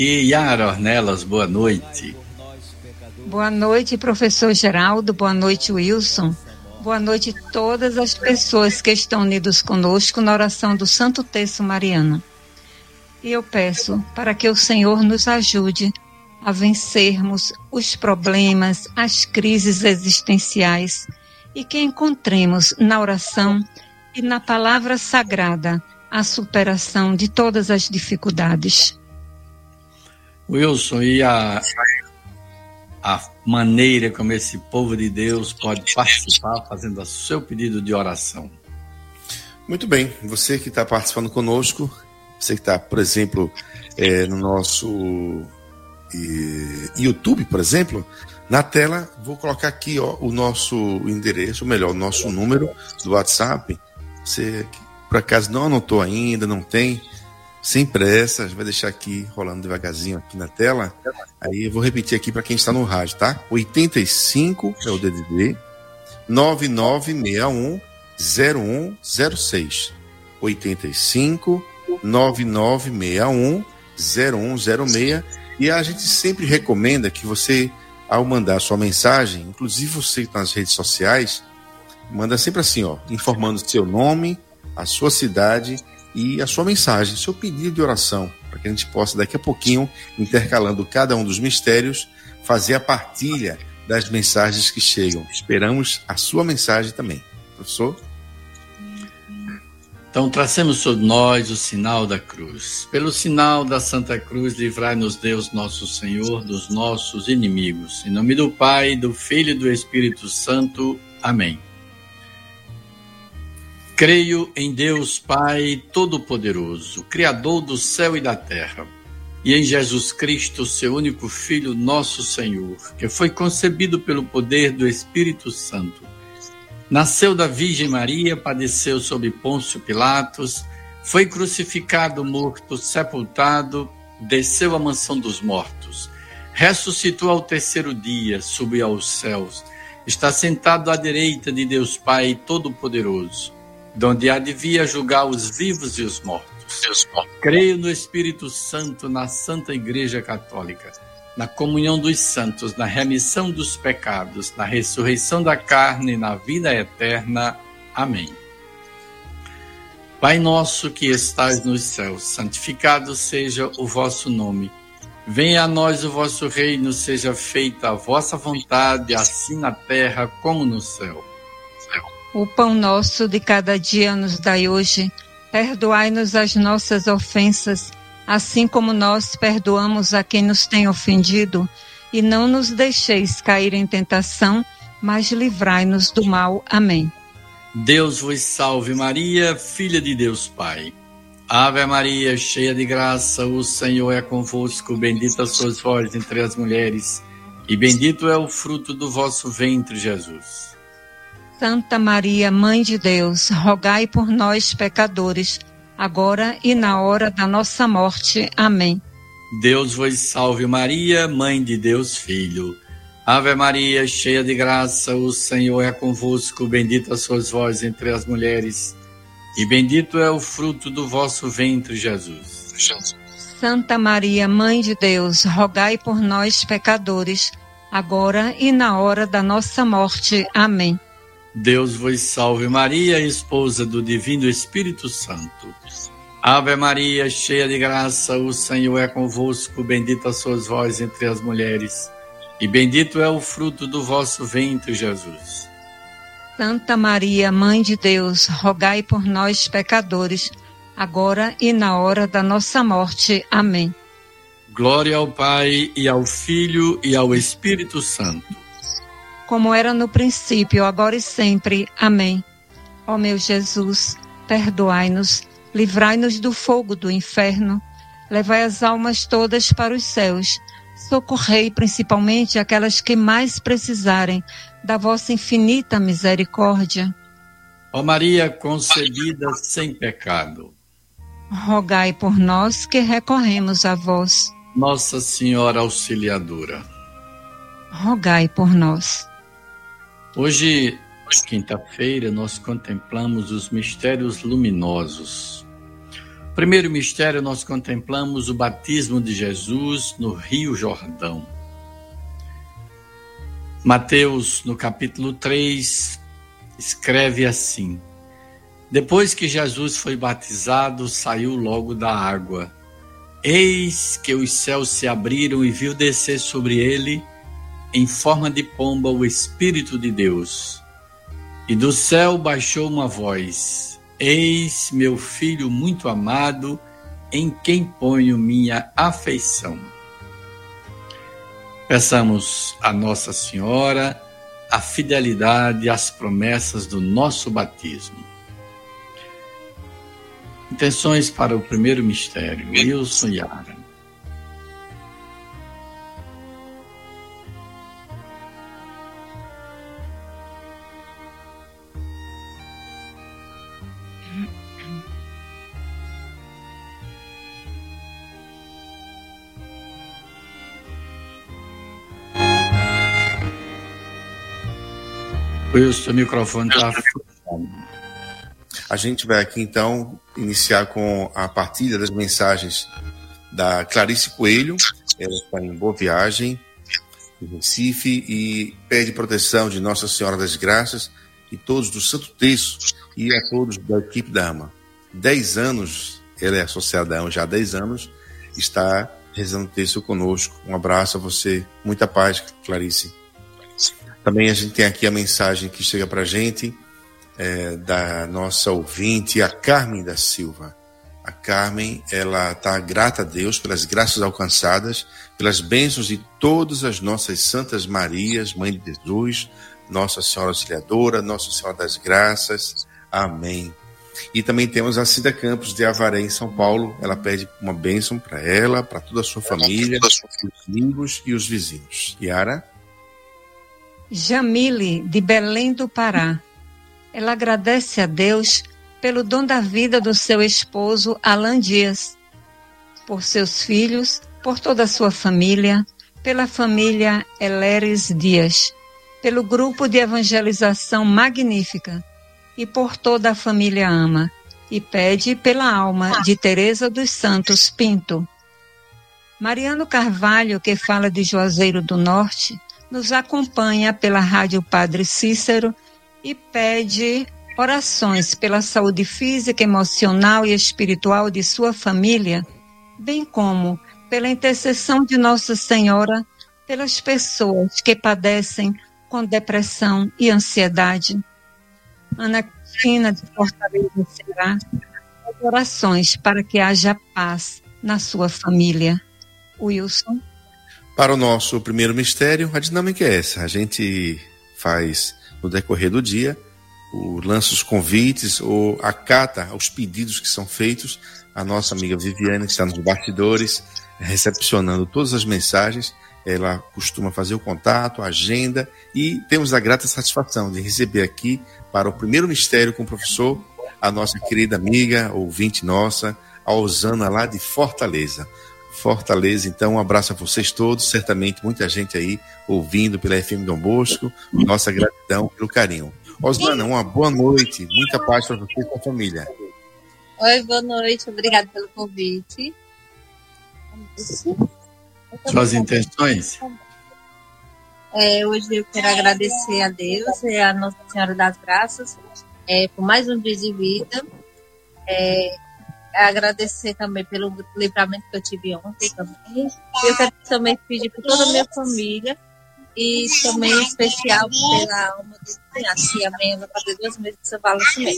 E Yara Ornelas, boa noite. Boa noite, professor Geraldo. Boa noite, Wilson. Boa noite a todas as pessoas que estão unidas conosco na oração do Santo Terço Mariano. E eu peço para que o Senhor nos ajude a vencermos os problemas, as crises existenciais e que encontremos na oração e na palavra sagrada a superação de todas as dificuldades. Wilson, e a maneira como esse povo de Deus pode participar fazendo o seu pedido de oração? Muito bem, você que está participando conosco, você que está, por exemplo, no nosso YouTube, por exemplo, na tela vou colocar aqui o nosso endereço, ou melhor, o nosso número do WhatsApp. Você que por acaso não anotou ainda, não tem, sem pressa, vai deixar aqui rolando devagarzinho aqui na tela. Aí eu vou repetir aqui para quem está no rádio, tá? 85 é o DDD 9961 0106. 85 9961 0106. E a gente sempre recomenda que você, ao mandar sua mensagem, inclusive você que está nas redes sociais, manda sempre assim, informando o seu nome, a sua cidade e a sua mensagem, seu pedido de oração, para que a gente possa daqui a pouquinho, intercalando cada um dos mistérios, fazer a partilha das mensagens que chegam. Esperamos a sua mensagem também. Professor? Então, tracemos sobre nós o sinal da cruz. Pelo sinal da Santa Cruz, livrai-nos Deus nosso Senhor dos nossos inimigos. Em nome do Pai, do Filho e do Espírito Santo. Amém. Creio em Deus Pai Todo-Poderoso, Criador do céu e da terra, e em Jesus Cristo, seu único Filho, nosso Senhor, que foi concebido pelo poder do Espírito Santo. Nasceu da Virgem Maria, padeceu sob Pôncio Pilatos, foi crucificado, morto, sepultado, desceu à mansão dos mortos, ressuscitou ao terceiro dia, subiu aos céus, está sentado à direita de Deus Pai Todo-Poderoso, donde há de vir a julgar os vivos e os mortos. Creio no Espírito Santo, na Santa Igreja Católica, na comunhão dos santos, na remissão dos pecados, na ressurreição da carne e na vida eterna. Amém. Pai nosso que estais nos céus, santificado seja o vosso nome. Venha a nós o vosso reino, seja feita a vossa vontade, assim na terra como no céu. O pão nosso de cada dia nos dai hoje. Perdoai-nos as nossas ofensas, assim como nós perdoamos a quem nos tem ofendido. E não nos deixeis cair em tentação, mas livrai-nos do mal. Amém. Deus vos salve Maria, filha de Deus Pai. Ave Maria, cheia de graça, o Senhor é convosco. Bendita sois vós entre as mulheres, e bendito é o fruto do vosso ventre, Jesus. Santa Maria, Mãe de Deus, rogai por nós, pecadores, agora e na hora da nossa morte. Amém. Deus vos salve Maria, Mãe de Deus Filho. Ave Maria, cheia de graça, o Senhor é convosco. Bendita sois vós entre as mulheres, e bendito é o fruto do vosso ventre, Jesus. Santa Maria, Mãe de Deus, rogai por nós, pecadores, agora e na hora da nossa morte. Amém. Deus vos salve Maria, esposa do Divino Espírito Santo. Ave Maria, cheia de graça, o Senhor é convosco. Bendita sois vós entre as mulheres, e bendito é o fruto do vosso ventre, Jesus. Santa Maria, Mãe de Deus, rogai por nós, pecadores, agora e na hora da nossa morte. Amém. Glória ao Pai, e ao Filho, e ao Espírito Santo. Como era no princípio, agora e sempre. Amém. Ó meu Jesus, perdoai-nos, livrai-nos do fogo do inferno, levai as almas todas para os céus, socorrei principalmente aquelas que mais precisarem da vossa infinita misericórdia. Ó Maria concebida sem pecado, rogai por nós que recorremos a vós. Nossa Senhora Auxiliadora, rogai por nós. Hoje, quinta-feira, nós contemplamos os mistérios luminosos. Primeiro mistério, nós contemplamos o batismo de Jesus no Rio Jordão. Mateus, no capítulo 3, escreve assim: Depois que Jesus foi batizado, saiu logo da água. Eis que os céus se abriram e viu descer sobre ele, em forma de pomba, o Espírito de Deus. E do céu baixou uma voz: Eis meu Filho muito amado, em quem ponho minha afeição. Peçamos a Nossa Senhora a fidelidade às promessas do nosso batismo. Intenções para o primeiro mistério. Wilson e Yara. Wilson, o microfone está fechado. A gente vai aqui, então, iniciar com a partilha das mensagens da Clarice Coelho. Ela está em Boa Viagem, em Recife, e pede proteção de Nossa Senhora das Graças e todos do Santo Terço e a todos da equipe da AMA. 10 anos, ela é associada à AMA já há 10 anos, está rezando o terço conosco. Um abraço a você, muita paz, Clarice. Também a gente tem aqui a mensagem que chega para a gente, da nossa ouvinte, a Carmen da Silva. A Carmen, ela está grata a Deus pelas graças alcançadas, pelas bênçãos de todas as nossas Santas Marias, Mãe de Jesus, Nossa Senhora Auxiliadora, Nossa Senhora das Graças. Amém. E também temos a Cida Campos de Avaré, em São Paulo. Ela pede uma bênção para ela, para toda a sua família, os amigos e os vizinhos. Yara? Jamile, de Belém do Pará. Ela agradece a Deus pelo dom da vida do seu esposo, Alan Dias, por seus filhos, por toda a sua família, pela família Eleres Dias, pelo grupo de evangelização Magnífica e por toda a família AMA, e pede pela alma de Teresa dos Santos Pinto. Mariano Carvalho, que fala de Juazeiro do Norte, nos acompanha pela Rádio Padre Cícero e pede orações pela saúde física, emocional e espiritual de sua família, bem como pela intercessão de Nossa Senhora pelas pessoas que padecem com depressão e ansiedade. Ana Cristina, de Fortaleza, Ceará, pede orações para que haja paz na sua família. Wilson. Para o nosso primeiro mistério, a dinâmica é essa. A gente faz, no decorrer do dia, lança os convites ou acata os pedidos que são feitos. A nossa amiga Viviane, que está nos bastidores, recepcionando todas as mensagens. Ela costuma fazer o contato, a agenda, e temos a grata satisfação de receber aqui, para o primeiro mistério com o professor, a nossa querida amiga, ouvinte nossa, a Osana, lá de Fortaleza. Fortaleza, então, um abraço a vocês todos, certamente muita gente aí ouvindo pela FM Dom Bosco, nossa gratidão pelo carinho. Osana, uma boa noite, muita paz para você e sua família. Oi, boa noite, obrigada pelo convite. Suas intenções? Hoje eu quero agradecer a Deus e a Nossa Senhora das Graças por mais um dia de vida. Agradecer também pelo livramento que eu tive ontem também. Eu quero também pedir por toda a minha família e também em especial pela alma do Cunhaci. Amanhã vai fazer 2 meses de seu falecimento.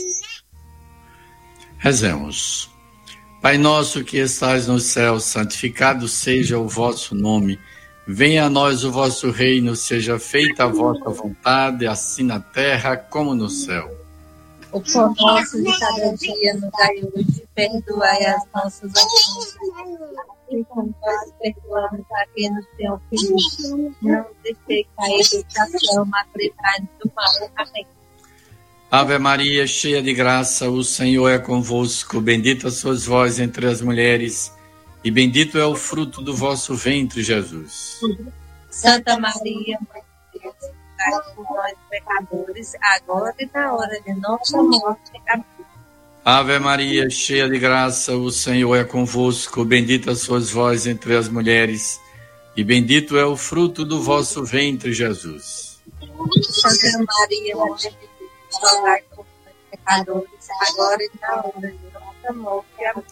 Rezemos. Pai nosso que estais no céu, santificado seja o vosso nome. Venha a nós o vosso reino, seja feita a vossa vontade, assim na terra como no céu. O pão nosso de cada dia nos dai hoje, perdoai as nossas ofensas, assim como nós perdoamos a quem nos tem ofendido. Não deixei cair em tentação, mas livrai-nos do mal. Amém. Ave Maria, cheia de graça, o Senhor é convosco. Bendita sois vós entre as mulheres, e bendito é o fruto do vosso ventre, Jesus. Santa Maria, Mãe de Deus, rogai por nós pecadores, agora e na hora de nossa morte. Amém. Ave Maria, cheia de graça, o Senhor é convosco. Bendita sois vós entre as mulheres, e bendito é o fruto do vosso ventre, Jesus. Santa Maria, Mãe de Deus, rogai por nós, pecadores, agora e na hora de nossa morte. Amém.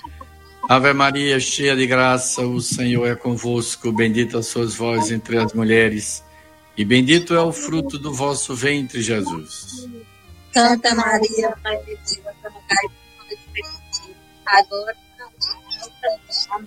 Ave Maria, cheia de graça, o Senhor é convosco. Bendita sois vós entre as mulheres, e bendito é o fruto do vosso ventre, Jesus. Santa Maria, Mãe de Deus, rogai por nós, pecadores, agora e na hora de nossa morte. Amém.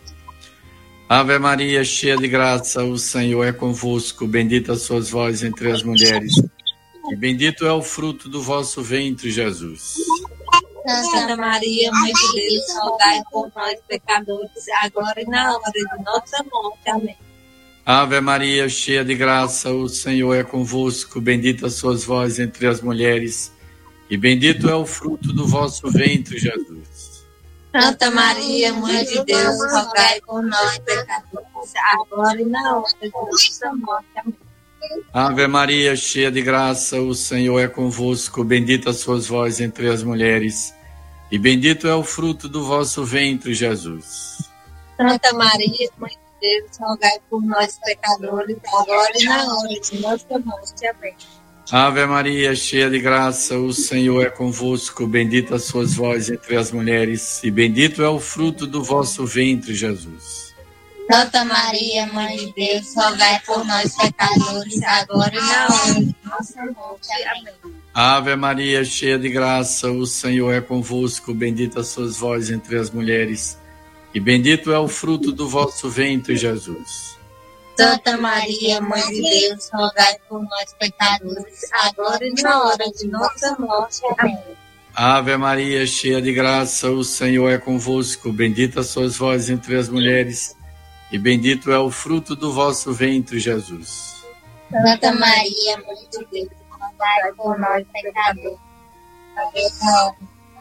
Ave Maria, cheia de graça, o Senhor é convosco. Bendita sois vós entre as mulheres, e bendito é o fruto do vosso ventre, Jesus. Santa Maria, Mãe de Deus, rogai por nós, pecadores, agora e na hora de nossa morte. Amém. Ave Maria, cheia de graça, o Senhor é convosco. Bendita sois vós entre as mulheres, e bendito é o fruto do vosso ventre, Jesus. Santa Maria, Mãe de Deus, rogai por nós, pecadores, agora e na hora de nossa morte. Amém. Ave Maria, cheia de graça, o Senhor é convosco. Bendita sois vós entre as mulheres, e bendito é o fruto do vosso ventre, Jesus. Santa Maria, Mãe de Deus, rogai por nós, pecadores, agora e na hora de nossa morte. Amém. Ave Maria, cheia de graça, o Senhor é convosco. Bendita sois vós entre as mulheres, e bendito é o fruto do vosso ventre, Jesus. Santa Maria, Mãe de Deus, rogai por nós, pecadores, agora e na hora de nossa morte. Amém. Ave Maria, cheia de graça, o Senhor é convosco. Bendita sois vós entre as mulheres, e bendito é o fruto do vosso ventre, Jesus. Santa Maria, Mãe de Deus, rogai por nós, pecadores, agora e na hora de nossa morte. Amém. Ave Maria, cheia de graça, o Senhor é convosco. Bendita sois vós entre as mulheres, e bendito é o fruto do vosso ventre, Jesus. Santa Maria, Mãe de Deus, rogai por nós, pecadores, agora e na hora.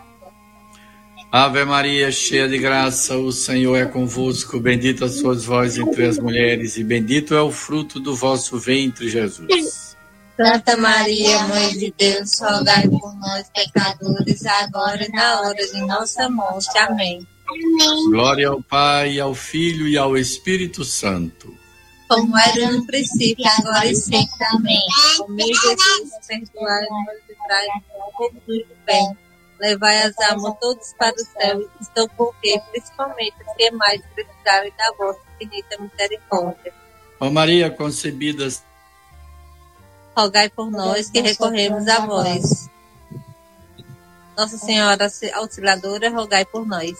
Ave Maria, cheia de graça, o Senhor é convosco. Bendita sois vós entre as mulheres, e bendito é o fruto do vosso ventre, Jesus. Santa Maria, Mãe de Deus, rogai por nós, pecadores, agora e na hora de nossa morte. Amém. Glória ao Pai, ao Filho e ao Espírito Santo. Como era no princípio, agora e sempre. Amém. O meu Jesus, perdoai-nos e traz-nos do bem. Levai as almas todos para o céu e estão por quê, principalmente os que mais precisarem da vossa infinita misericórdia. Ó Maria concebida, rogai por nós que recorremos a vós. Nossa Senhora Auxiliadora, rogai por nós.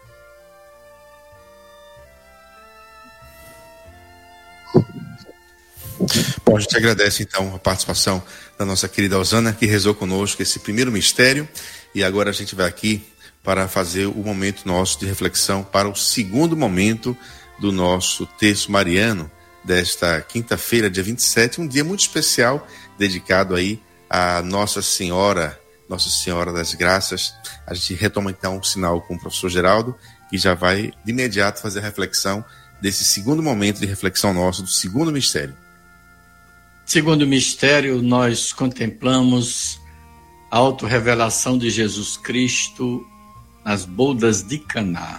Bom, a gente agradece então a participação da nossa querida Osana, que rezou conosco esse primeiro mistério, e agora a gente vai aqui para fazer o momento nosso de reflexão para o segundo momento do nosso texto mariano desta quinta-feira, dia 27, um dia muito especial, dedicado aí a Nossa Senhora das Graças. A gente retoma então o sinal com o professor Geraldo, que já vai de imediato fazer a reflexão desse segundo momento de reflexão nosso, do segundo mistério. Segundo mistério, nós contemplamos a autorrevelação de Jesus Cristo nas bodas de Caná.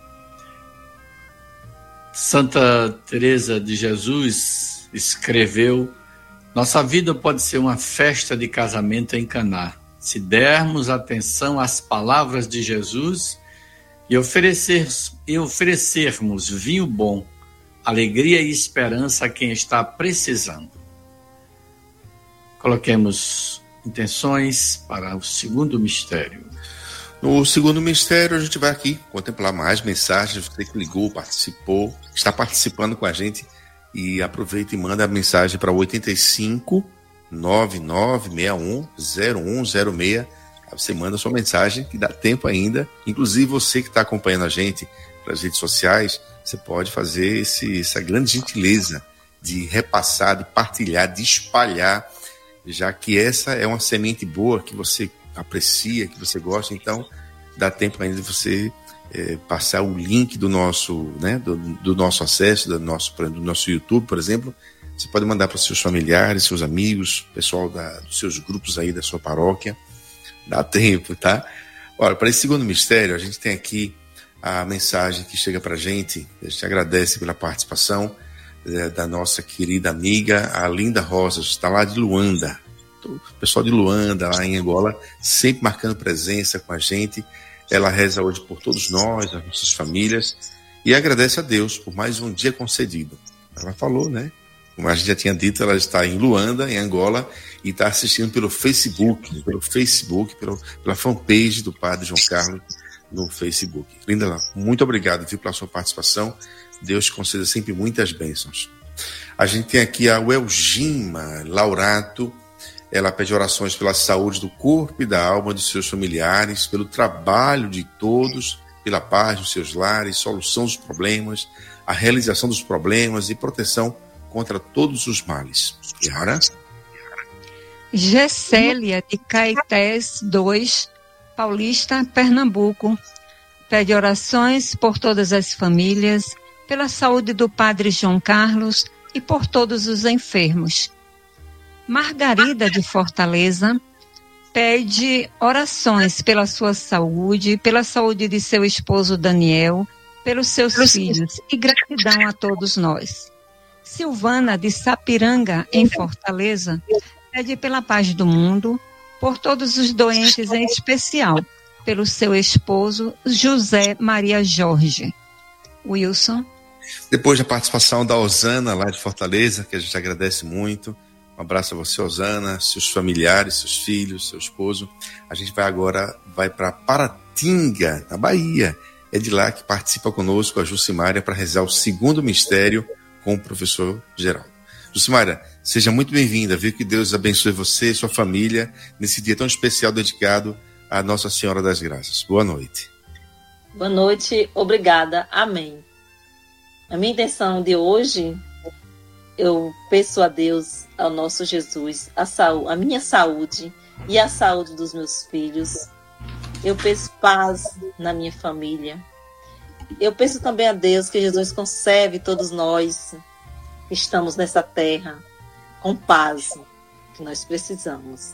Santa Teresa de Jesus escreveu: nossa vida pode ser uma festa de casamento em Caná, se dermos atenção às palavras de Jesus e oferecermos vinho bom, alegria e esperança a quem está precisando. Coloquemos intenções para o segundo mistério. No segundo mistério, a gente vai aqui contemplar mais mensagens. Você que ligou, participou, está participando com a gente, e aproveita e manda a mensagem para o 85 9961 0106. Você manda sua mensagem, que dá tempo ainda. Inclusive, você que está acompanhando a gente pelas redes sociais, você pode fazer essa grande gentileza de repassar, de partilhar, de espalhar, já que essa é uma semente boa que você aprecia, que você gosta. Então dá tempo ainda de você passar o link do nosso, né, do nosso acesso, do nosso YouTube, por exemplo. Você pode mandar para os seus familiares, seus amigos, pessoal dos seus grupos aí da sua paróquia. Dá tempo, tá? Olha, para esse segundo mistério, a gente tem aqui a mensagem que chega para a gente. A gente agradece pela participação da nossa querida amiga, a Linda Rosas, está lá de Luanda. O pessoal de Luanda, lá em Angola, sempre marcando presença com a gente. Ela reza hoje por todos nós, as nossas famílias, e agradece a Deus por mais um dia concedido. Ela falou, né? Como a gente já tinha dito, ela está em Luanda, em Angola, e está assistindo pelo Facebook, pela fanpage do Padre João Carlos no Facebook. Linda, muito obrigado, viu, pela sua participação. Deus te conceda sempre muitas bênçãos. A gente tem aqui a Welgima Laurato. Ela pede orações pela saúde do corpo e da alma dos seus familiares, pelo trabalho de todos, pela paz nos seus lares, solução dos problemas, a realização dos problemas e proteção contra todos os males. Yara? Gessélia de Caetés 2, Paulista, Pernambuco, pede orações por todas as famílias, pela saúde do Padre João Carlos e por todos os enfermos. Margarida de Fortaleza pede orações pela sua saúde, pela saúde de seu esposo Daniel, pelos seus filhos e gratidão a todos nós. Silvana de Sapiranga, em Fortaleza, pede pela paz do mundo, por todos os doentes, em especial pelo seu esposo José Maria Jorge. Wilson. Depois da participação da Osana, lá de Fortaleza, que a gente agradece muito. Um abraço a você, Osana, seus familiares, seus filhos, seu esposo. A gente vai para Paratinga, na Bahia. É de lá que participa conosco a Jucimária para rezar o segundo mistério com o professor Geraldo. Jucimária, seja muito bem-vinda, viu? Que Deus abençoe você e sua família nesse dia tão especial dedicado à Nossa Senhora das Graças. Boa noite. Boa noite, obrigada, amém. A minha intenção de hoje, eu peço a Deus, ao nosso Jesus, a minha saúde e a saúde dos meus filhos. Eu peço paz na minha família. Eu peço também a Deus que Jesus conserve todos nós que estamos nessa terra com paz, que nós precisamos.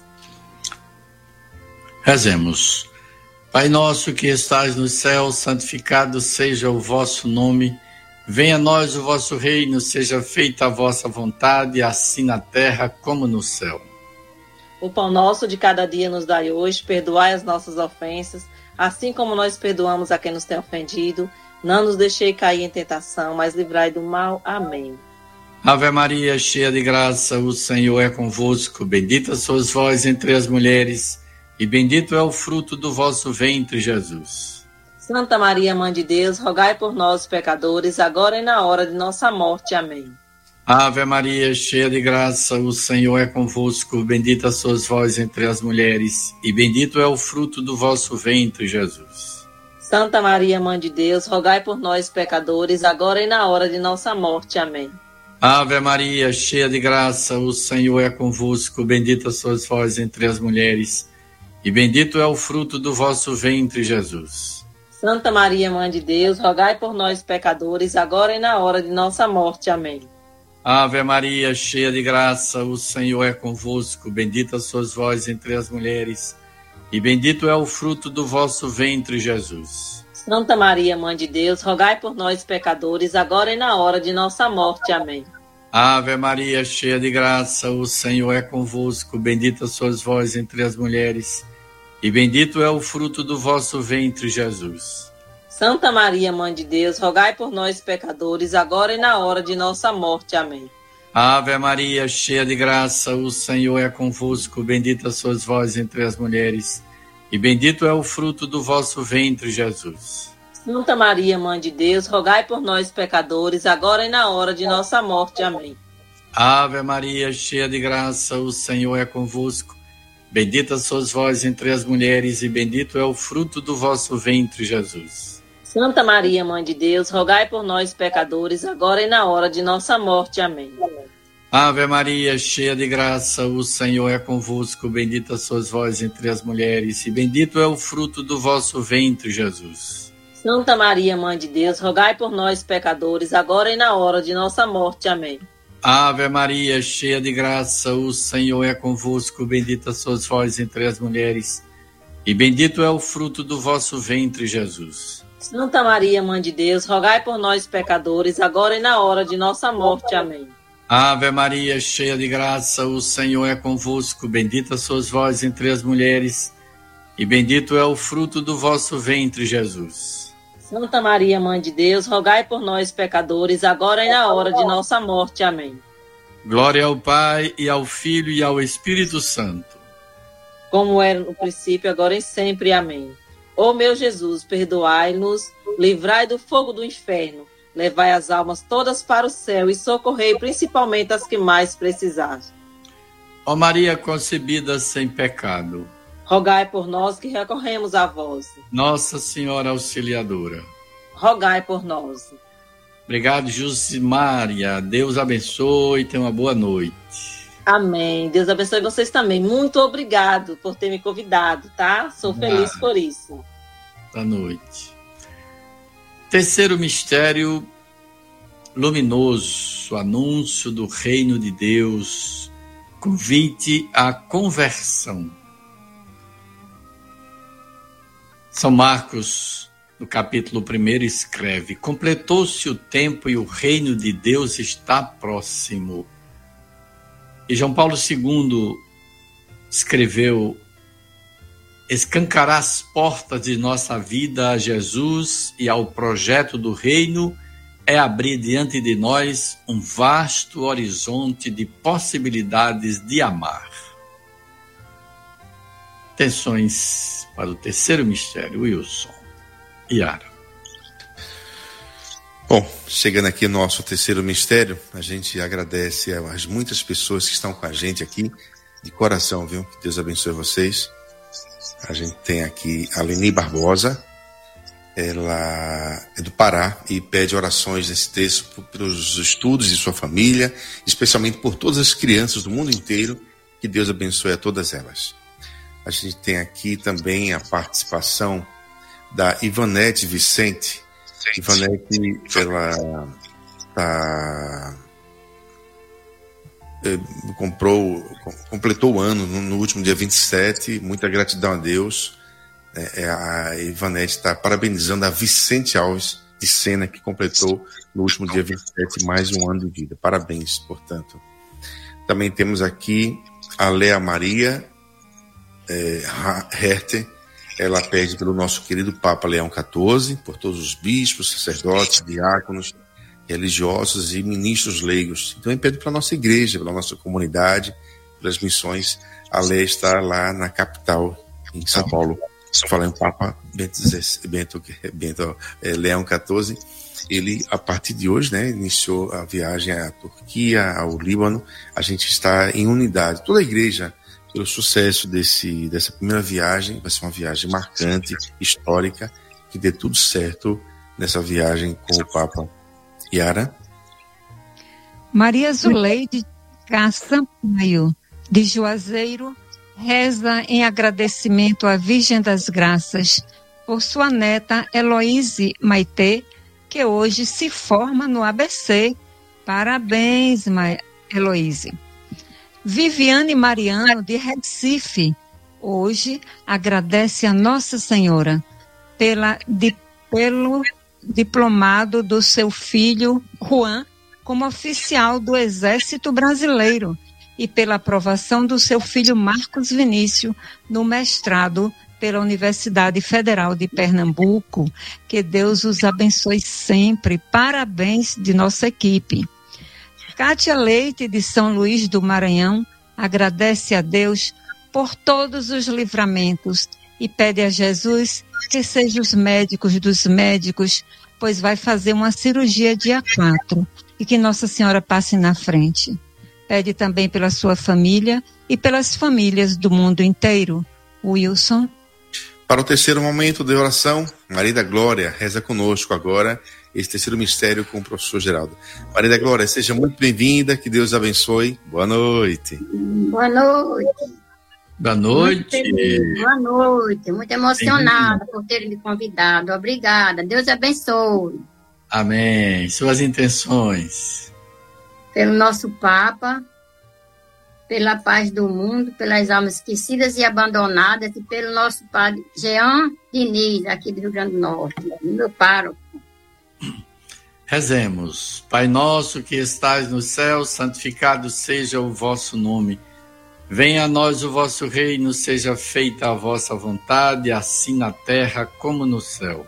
Rezemos. Pai nosso que estais no céu, santificado seja o vosso nome. Venha a nós o vosso reino, seja feita a vossa vontade, assim na terra como no céu. O pão nosso de cada dia nos dai hoje, perdoai as nossas ofensas, assim como nós perdoamos a quem nos tem ofendido. Não nos deixei cair em tentação, mas livrai do mal. Amém. Ave Maria, cheia de graça, o Senhor é convosco. Bendita sois vós entre as mulheres, e bendito é o fruto do vosso ventre, Jesus. Santa Maria, Mãe de Deus, rogai por nós, pecadores, agora e na hora de nossa morte. Amém. Ave Maria, cheia de graça, o Senhor é convosco. Bendita sois vós entre as mulheres, e bendito é o fruto do vosso ventre, Jesus. Santa Maria, Mãe de Deus, rogai por nós, pecadores, agora e na hora de nossa morte. Amém. Ave Maria, cheia de graça, o Senhor é convosco. Bendita sois vós entre as mulheres, e bendito é o fruto do vosso ventre, Jesus. Santa Maria, Mãe de Deus, rogai por nós, pecadores, agora e na hora de nossa morte. Amém. Ave Maria, cheia de graça, o Senhor é convosco. Bendita sois vós entre as mulheres, e bendito é o fruto do vosso ventre, Jesus. Santa Maria, Mãe de Deus, rogai por nós, pecadores, agora e na hora de nossa morte. Amém. Ave Maria, cheia de graça, o Senhor é convosco. Bendita sois vós entre as mulheres, e bendito é o fruto do vosso ventre, Jesus. Santa Maria, Mãe de Deus, rogai por nós, pecadores, agora e na hora de nossa morte. Amém. Ave Maria, cheia de graça, o Senhor é convosco. Bendita sois vós entre as mulheres, e bendito é o fruto do vosso ventre, Jesus. Santa Maria, Mãe de Deus, rogai por nós, pecadores, agora e na hora de nossa morte. Amém. Ave Maria, cheia de graça, o Senhor é convosco. Bendita sois vós entre as mulheres, e bendito é o fruto do vosso ventre, Jesus. Santa Maria, Mãe de Deus, rogai por nós, pecadores, agora e na hora de nossa morte. Amém. Ave Maria, cheia de graça, o Senhor é convosco. Bendita sois vós entre as mulheres, e bendito é o fruto do vosso ventre, Jesus. Santa Maria, Mãe de Deus, rogai por nós, pecadores, agora e na hora de nossa morte. Amém. Ave Maria, cheia de graça, o Senhor é convosco. Bendita sois vós entre as mulheres, e bendito é o fruto do vosso ventre, Jesus. Santa Maria, Mãe de Deus, rogai por nós, pecadores, agora e na hora de nossa morte. Amém. Ave Maria, cheia de graça, o Senhor é convosco. Bendita sois vós entre as mulheres, e bendito é o fruto do vosso ventre, Jesus. Santa Maria, Mãe de Deus, rogai por nós, pecadores, agora e na hora de nossa morte. Amém. Glória ao Pai, e ao Filho, e ao Espírito Santo. Como era no princípio, agora e sempre. Amém. Ó meu Jesus, perdoai-nos, livrai do fogo do inferno, levai as almas todas para o céu e socorrei principalmente as que mais precisarem. Ó Maria concebida sem pecado, rogai por nós que recorremos a vós. Nossa Senhora Auxiliadora, rogai por nós. Obrigado, Jusimária. Deus abençoe e tenha uma boa noite. Amém. Deus abençoe vocês também. Muito obrigado por ter me convidado, tá? Sou feliz por isso. Boa noite. Terceiro mistério luminoso, anúncio do reino de Deus, convite à conversão. São Marcos, no capítulo 1, escreve: completou-se o tempo e o reino de Deus está próximo. E João Paulo II escreveu: escancarar as portas de nossa vida a Jesus e ao projeto do reino é abrir diante de nós um vasto horizonte de possibilidades de amar. Atenções para o terceiro mistério, Wilson. Yara. Bom, chegando aqui no nosso terceiro mistério, a gente agradece às muitas pessoas que estão com a gente aqui, de coração, viu? Que Deus abençoe vocês. A gente tem aqui a Leni Barbosa, ela é do Pará e pede orações nesse texto pelos estudos de sua família, especialmente por todas as crianças do mundo inteiro, que Deus abençoe a todas elas. A gente tem aqui também a participação da Ivanete Vicente. Ivanete, ela completou o ano no último dia 27, muita gratidão a Deus. A Ivanete está parabenizando a Vicente Alves de Sena, que completou no último dia 27 mais um ano de vida. Parabéns, portanto. Também temos aqui a Lea Maria Herter. Ela pede pelo nosso querido Papa Leão XIV, por todos os bispos, sacerdotes, diáconos, religiosos e ministros leigos. Então, eu pede para a nossa igreja, pela nossa comunidade, pelas missões. A Lea está lá na capital, em São Paulo. Se falar em Papa Leão XIV, ele, a partir de hoje, né, iniciou a viagem à Turquia, ao Líbano. A gente está em unidade, toda a igreja, pelo sucesso dessa primeira viagem. Vai ser uma viagem marcante, histórica, que dê tudo certo nessa viagem com o Papa. Yara? Maria Zuleide Sampaio, de Juazeiro, reza em agradecimento à Virgem das Graças por sua neta Heloíse Maitê, que hoje se forma no ABC. Parabéns, Heloíse. Viviane Mariano, de Recife, hoje agradece a Nossa Senhora pelo diplomado do seu filho Juan como oficial do Exército Brasileiro e pela aprovação do seu filho Marcos Vinícius no mestrado pela Universidade Federal de Pernambuco. Que Deus os abençoe sempre. Parabéns de nossa equipe. Kátia Leite, de São Luís do Maranhão, agradece a Deus por todos os livramentos e pede a Jesus que seja os médicos dos médicos, pois vai fazer uma cirurgia dia 4 e que Nossa Senhora passe na frente. Pede também pela sua família e pelas famílias do mundo inteiro. Wilson. Para o terceiro momento de oração, Maria da Glória reza conosco agora esse terceiro mistério com o professor Geraldo. Maria da Glória, seja muito bem-vinda, que Deus abençoe. Boa noite. Boa noite. Boa noite. Boa noite. Muito emocionada por ter me convidado. Obrigada. Deus abençoe. Amém. Suas intenções. Pelo nosso Papa, pela paz do mundo, pelas almas esquecidas e abandonadas e pelo nosso padre Jean Diniz, aqui do Rio Grande do Norte, meu pároco. Rezemos. Pai nosso que estais no céu, santificado seja o vosso nome. Venha a nós o vosso reino, seja feita a vossa vontade, assim na terra como no céu.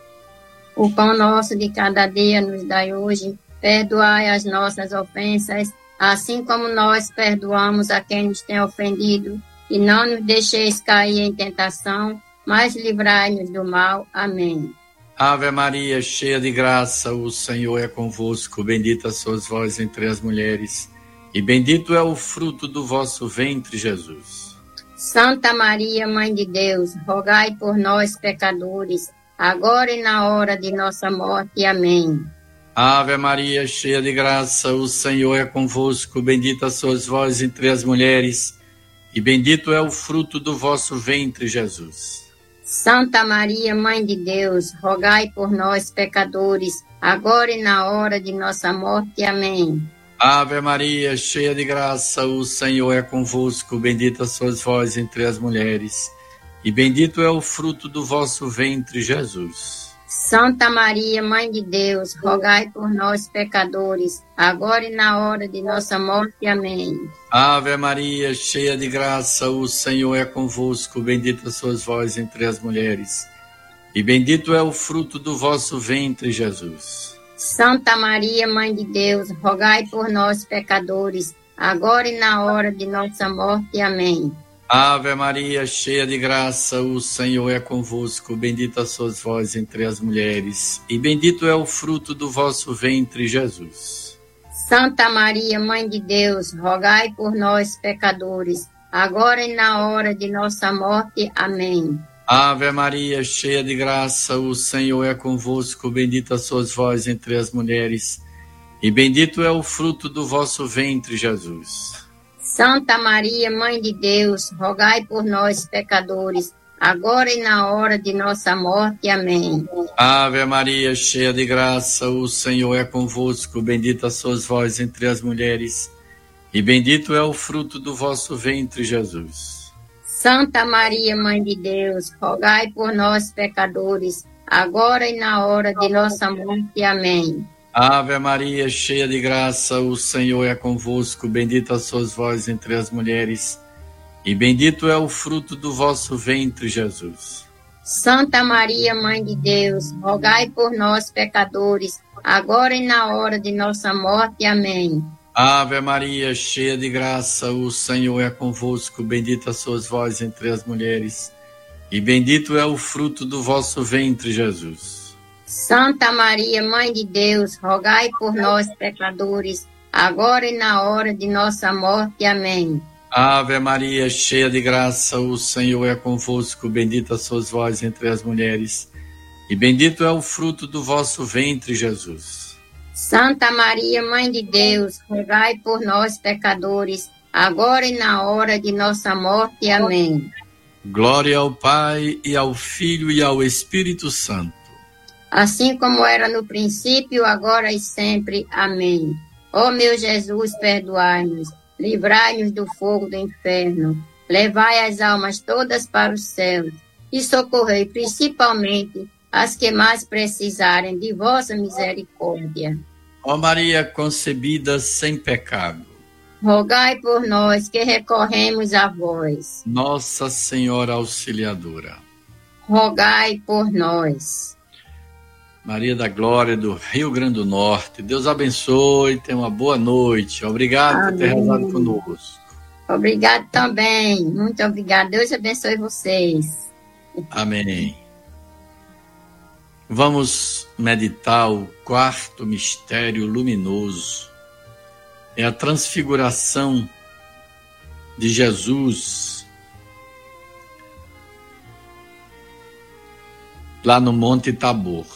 O pão nosso de cada dia nos dai hoje, perdoai as nossas ofensas, assim como nós perdoamos a quem nos tem ofendido, e não nos deixeis cair em tentação, mas livrai-nos do mal. Amém. Ave Maria, cheia de graça, o Senhor é convosco, bendita sois vós entre as mulheres, e bendito é o fruto do vosso ventre, Jesus. Santa Maria, Mãe de Deus, rogai por nós, pecadores, agora e na hora de nossa morte. Amém. Ave Maria, cheia de graça, o Senhor é convosco, bendita sois vós entre as mulheres, e bendito é o fruto do vosso ventre, Jesus. Santa Maria, Mãe de Deus, rogai por nós, pecadores, agora e na hora de nossa morte. Amém. Ave Maria, cheia de graça, o Senhor é convosco, bendita sois vós entre as mulheres, e bendito é o fruto do vosso ventre, Jesus. Santa Maria, Mãe de Deus, rogai por nós, pecadores, agora e na hora de nossa morte. Amém. Ave Maria, cheia de graça, o Senhor é convosco, bendita sois vós entre as mulheres, e bendito é o fruto do vosso ventre, Jesus. Santa Maria, Mãe de Deus, rogai por nós, pecadores, agora e na hora de nossa morte. Amém. Ave Maria, cheia de graça, o Senhor é convosco, bendita sois vós entre as mulheres, e bendito é o fruto do vosso ventre, Jesus. Santa Maria, Mãe de Deus, rogai por nós, pecadores, agora e na hora de nossa morte. Amém. Ave Maria, cheia de graça, o Senhor é convosco, bendita sois vós entre as mulheres, e bendito é o fruto do vosso ventre, Jesus. Santa Maria, Mãe de Deus, rogai por nós, pecadores, agora e na hora de nossa morte. Amém. Ave Maria, cheia de graça, o Senhor é convosco, bendita sois vós entre as mulheres, e bendito é o fruto do vosso ventre, Jesus. Santa Maria, Mãe de Deus, rogai por nós, pecadores, agora e na hora de nossa morte. Amém. Ave Maria, cheia de graça, o Senhor é convosco, bendita sois vós entre as mulheres, e bendito é o fruto do vosso ventre, Jesus. Santa Maria, Mãe de Deus, rogai por nós, pecadores, agora e na hora de nossa morte. Amém. Ave Maria, cheia de graça, o Senhor é convosco, bendita sois vós entre as mulheres, e bendito é o fruto do vosso ventre, Jesus. Santa Maria, Mãe de Deus, rogai por nós, pecadores, agora e na hora de nossa morte. Amém. Ave Maria, cheia de graça, o Senhor é convosco, bendita sois vós entre as mulheres, e bendito é o fruto do vosso ventre, Jesus. Santa Maria, Mãe de Deus, rogai por nós, pecadores, agora e na hora de nossa morte. Amém. Glória ao Pai, e ao Filho, e ao Espírito Santo. Assim como era no princípio, agora e sempre. Amém. Ó meu Jesus, perdoai-nos, livrai-nos do fogo do inferno, levai as almas todas para o céu, e socorrei principalmente as que mais precisarem de vossa misericórdia. Ó Maria concebida sem pecado, rogai por nós que recorremos a vós. Nossa Senhora Auxiliadora, rogai por nós. Maria da Glória do Rio Grande do Norte, Deus abençoe, tenha uma boa noite. Obrigado Amém. Por ter rezado conosco. Obrigado também, muito obrigado. Deus abençoe vocês. Amém. Vamos meditar o quarto mistério luminoso. É a transfiguração de Jesus lá no Monte Tabor.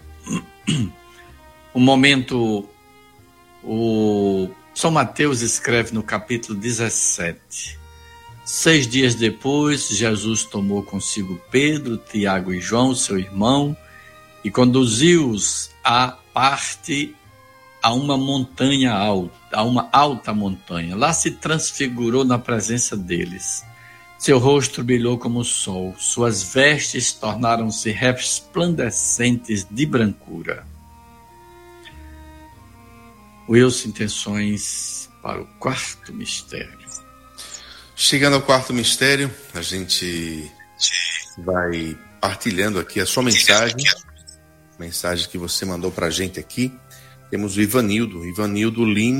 O momento, o São Mateus escreve no capítulo 17. 6 dias depois, Jesus tomou consigo Pedro, Tiago e João, seu irmão, e conduziu-os à parte a uma montanha alta, a uma alta montanha. Lá se transfigurou na presença deles. Seu rosto brilhou como o sol, suas vestes tornaram-se resplandecentes de brancura. Wilson, intenções para o quarto mistério. Chegando ao quarto mistério, a gente vai partilhando aqui a sua mensagem que você mandou para a gente aqui. Temos o Ivanilda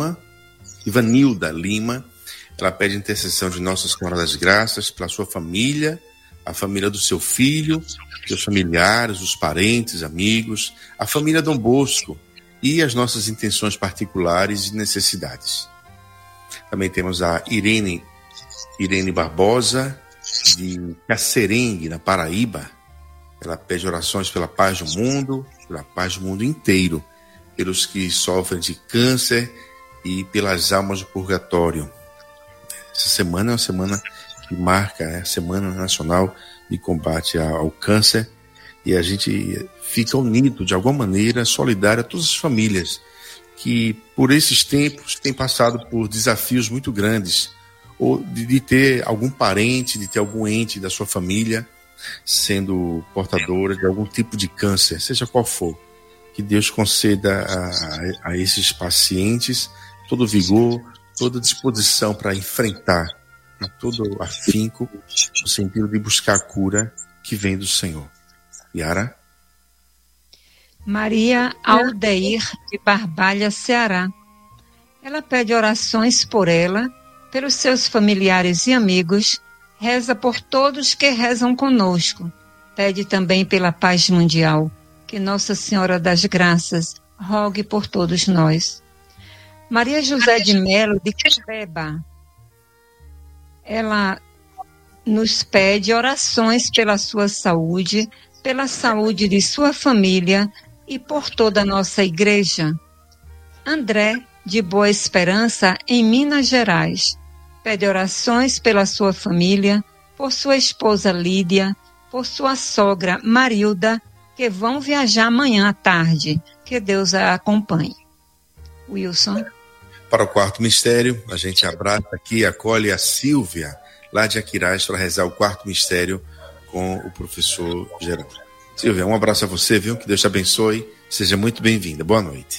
Lima. Ela pede intercessão de Nossa Senhora das Graças pela sua família, a família do seu filho, seus familiares, os parentes, amigos, a família Dom Bosco e as nossas intenções particulares e necessidades. Também temos a Irene Barbosa, de Cacerengue, na Paraíba. Ela pede orações pela paz do mundo inteiro, pelos que sofrem de câncer e pelas almas do purgatório. Essa semana é uma semana que marca a Semana Nacional de Combate ao Câncer, e a gente fica unido de alguma maneira, solidário a todas as famílias que por esses tempos têm passado por desafios muito grandes, ou de ter algum parente, de ter algum ente da sua família sendo portadora de algum tipo de câncer, seja qual for. Que Deus conceda a esses pacientes todo vigor, toda disposição para enfrentar, com todo afinco, no sentido de buscar a cura que vem do Senhor. Yara? Maria Aldeir, de Barbalha, Ceará. Ela pede orações por ela, pelos seus familiares e amigos, reza por todos que rezam conosco. Pede também pela paz mundial, que Nossa Senhora das Graças rogue por todos nós. Maria José de Melo, de Quebeba. Ela nos pede orações pela sua saúde, pela saúde de sua família e por toda a nossa igreja. André, de Boa Esperança, em Minas Gerais. Pede orações pela sua família, por sua esposa Lídia, por sua sogra Marilda, que vão viajar amanhã à tarde. Que Deus a acompanhe. Wilson. Para o quarto mistério, a gente abraça aqui e acolhe a Silvia, lá de Aquiraz, para rezar o quarto mistério com o professor Geraldo. Silvia, um abraço a você, viu? Que Deus te abençoe. Seja muito bem-vinda. Boa noite.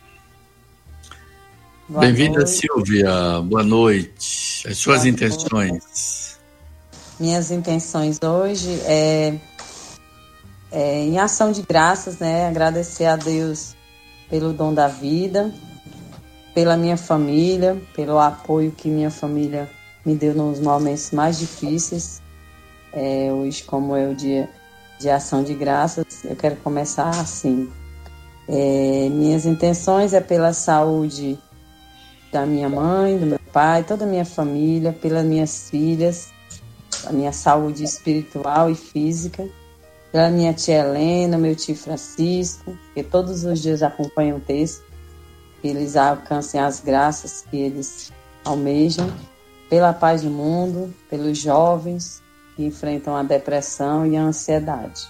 Bem-vinda, Silvia. Boa noite. As suas intenções. Minhas intenções hoje é em ação de graças, né? Agradecer a Deus pelo dom da vida, pela minha família, pelo apoio que minha família me deu nos momentos mais difíceis. Hoje, como é o dia de ação de graças, eu quero começar assim. Minhas intenções é pela saúde da minha mãe, do meu pai, toda a minha família, pelas minhas filhas, a minha saúde espiritual e física, pela minha tia Helena, meu tio Francisco, que todos os dias acompanham o texto, que eles alcancem as graças que eles almejam, pela paz do mundo, pelos jovens que enfrentam a depressão e a ansiedade.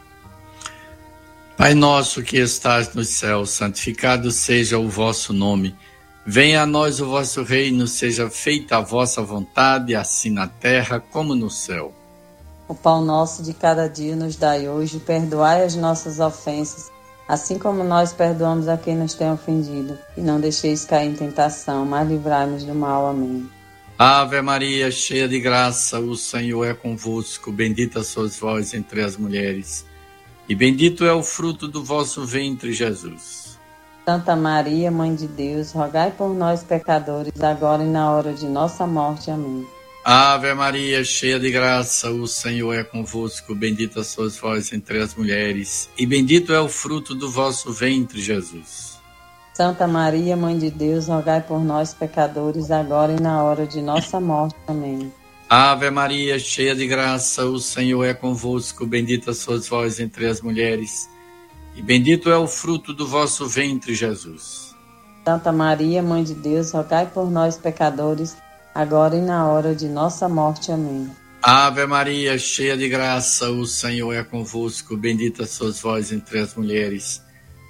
Pai nosso que estás nos céus, santificado seja o vosso nome. Venha a nós o vosso reino, seja feita a vossa vontade, assim na terra como no céu. O pão nosso de cada dia nos dai hoje, perdoai as nossas ofensas, assim como nós perdoamos a quem nos tem ofendido. E não deixeis cair em tentação, mas livrai-nos do mal. Amém. Ave Maria, cheia de graça, o Senhor é convosco. Bendita sois vós entre as mulheres, e bendito é o fruto do vosso ventre, Jesus. Santa Maria, Mãe de Deus, rogai por nós, pecadores, agora e na hora de nossa morte. Amém. Ave Maria, cheia de graça, o Senhor é convosco. Bendita sois vós entre as mulheres, e bendito é o fruto do vosso ventre, Jesus. Santa Maria, Mãe de Deus, rogai por nós, pecadores, agora e na hora de nossa morte. Amém. Ave Maria, cheia de graça, o Senhor é convosco. Bendita sois vós entre as mulheres, e bendito é o fruto do vosso ventre, Jesus. Santa Maria, Mãe de Deus, rogai por nós, pecadores, agora e na hora de nossa morte. Amém. Ave Maria, cheia de graça, o Senhor é convosco. Bendita sois vós entre as mulheres,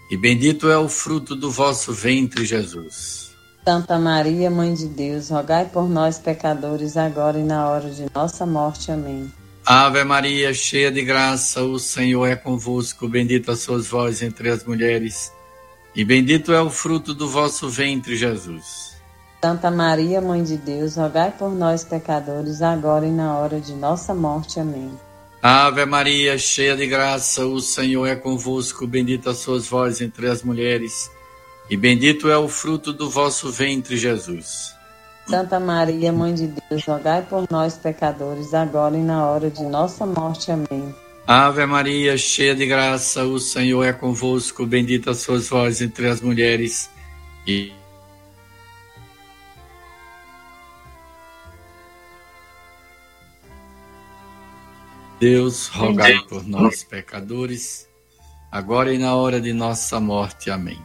e bendito é o fruto do vosso ventre, Jesus. Santa Maria, Mãe de Deus, rogai por nós, pecadores, agora e na hora de nossa morte. Amém. Ave Maria, cheia de graça, o Senhor é convosco. Bendita sois vós entre as mulheres, e bendito é o fruto do vosso ventre, Jesus. Santa Maria, Mãe de Deus, rogai por nós, pecadores, agora e na hora de nossa morte. Amém. Ave Maria, cheia de graça, o Senhor é convosco. Bendita sois vós entre as mulheres, e bendito é o fruto do vosso ventre, Jesus. Santa Maria, Mãe de Deus, rogai por nós, pecadores, agora e na hora de nossa morte. Amém. Ave Maria, cheia de graça, o Senhor é convosco. Bendita sois vós entre as mulheres, e Deus, rogai por nós, pecadores, agora e na hora de nossa morte. Amém.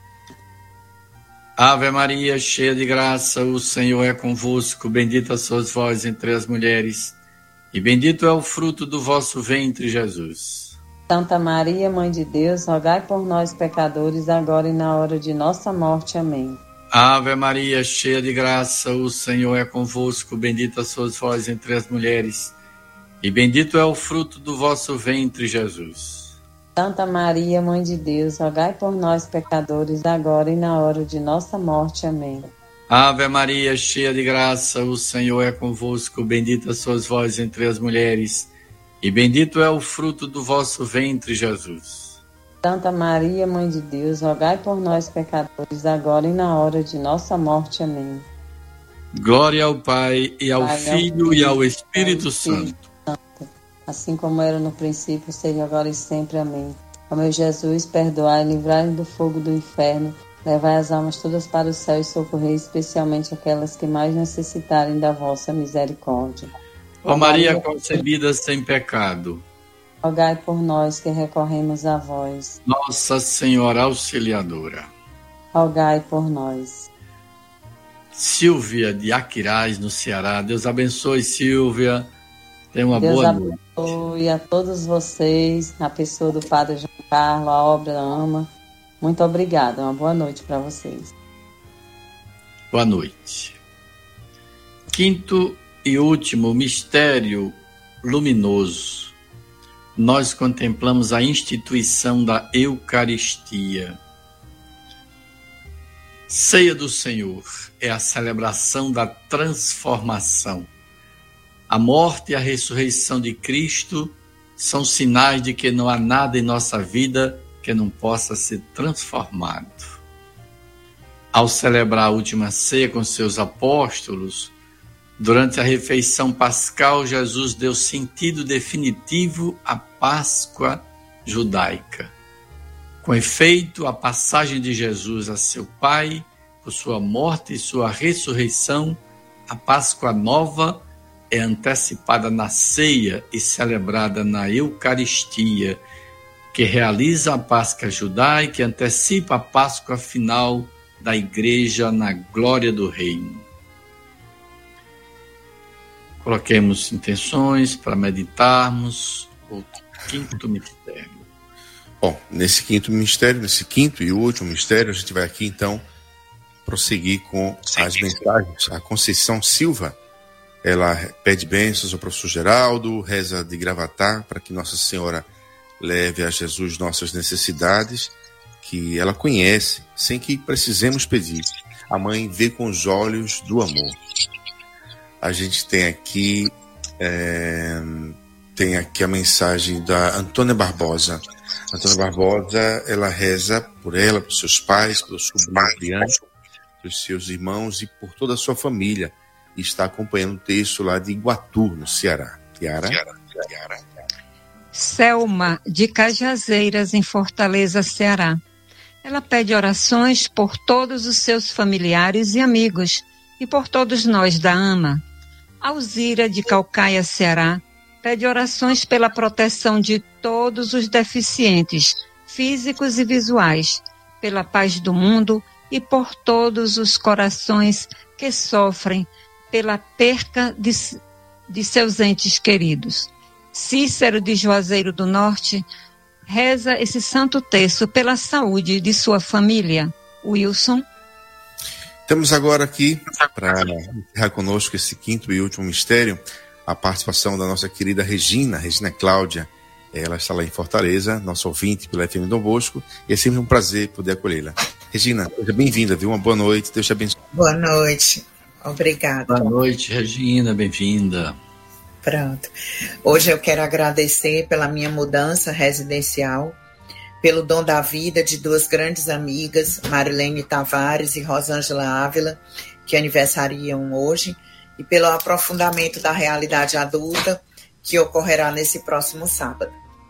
Ave Maria, cheia de graça, o Senhor é convosco. Bendita sois vós entre as mulheres, e bendito é o fruto do vosso ventre, Jesus. Santa Maria, Mãe de Deus, rogai por nós, pecadores, agora e na hora de nossa morte. Amém. Ave Maria, cheia de graça, o Senhor é convosco. Bendita sois vós entre as mulheres, e bendito é o fruto do vosso ventre, Jesus. Santa Maria, Mãe de Deus, rogai por nós, pecadores, agora e na hora de nossa morte. Amém. Ave Maria, cheia de graça, o Senhor é convosco. Bendita sois vós entre as mulheres, e bendito é o fruto do vosso ventre, Jesus. Santa Maria, Mãe de Deus, rogai por nós, pecadores, agora e na hora de nossa morte. Amém. Glória ao Pai, e ao Filho, e ao Espírito Santo. Assim como era no princípio, seja agora e sempre. Amém. Ó meu Jesus, perdoai, livrai-nos do fogo do inferno, levai as almas todas para o céu e socorrei especialmente aquelas que mais necessitarem da vossa misericórdia. Ó Maria concebida sem pecado, rogai por nós que recorremos a vós. Nossa Senhora Auxiliadora, rogai por nós. Silvia de Aquiraz, no Ceará. Deus abençoe, Silvia. Tenha uma Deus boa noite. Deus abençoe a todos vocês, na pessoa do Padre João Carlos, a obra ama. Muito obrigada, uma boa noite para vocês. Boa noite. Quinto e último mistério luminoso. Nós contemplamos a instituição da Eucaristia. Ceia do Senhor é a celebração da transformação. A morte e a ressurreição de Cristo são sinais de que não há nada em nossa vida que não possa ser transformado. Ao celebrar a última ceia com seus apóstolos, durante a refeição pascal, Jesus deu sentido definitivo à Páscoa judaica. Com efeito, a passagem de Jesus a seu Pai, por sua morte e sua ressurreição, a Páscoa nova é antecipada na ceia e celebrada na Eucaristia, que realiza a Páscoa judaica e antecipa a Páscoa final da Igreja na glória do Reino. Coloquemos intenções para meditarmos o quinto mistério. Bom, nesse quinto mistério, nesse quinto e último mistério, a gente vai aqui então prosseguir com as mensagens. A Conceição Silva, ela pede bênçãos ao professor Geraldo, reza de Gravatá, para que Nossa Senhora leve a Jesus nossas necessidades, que ela conhece, sem que precisemos pedir. A mãe vê com os olhos do amor. A gente tem aqui a mensagem da Antônia Barbosa. Antônia Barbosa, ela reza por ela, por seus pais, pelos sobrinhos Adriano, pelos seus irmãos e por toda a sua família. E está acompanhando o texto lá de Iguatu, no Ceará. Tiara. Selma, de Cajazeiras, em Fortaleza, Ceará. Ela pede orações por todos os seus familiares e amigos e por todos nós da AMA. Alzira, de Calcaia, Ceará, pede orações pela proteção de todos os deficientes, físicos e visuais, pela paz do mundo e por todos os corações que sofrem pela perca de seus entes queridos. Cícero, de Juazeiro do Norte, reza esse santo terço pela saúde de sua família. Wilson. Temos agora aqui, para encerrar conosco esse quinto e último mistério, a participação da nossa querida Regina Cláudia. Ela está lá em Fortaleza, nossa ouvinte pela FM Dom Bosco, e é sempre um prazer poder acolhê-la. Regina, seja bem-vinda, viu? Uma boa noite, Deus te abençoe. Boa noite, obrigada. Boa noite, Regina, bem-vinda. Pronto. Hoje eu quero agradecer pela minha mudança residencial, pelo dom da vida de duas grandes amigas, Marilene Tavares e Rosângela Ávila, que aniversariam hoje, e pelo aprofundamento da realidade adulta, que ocorrerá nesse próximo sábado.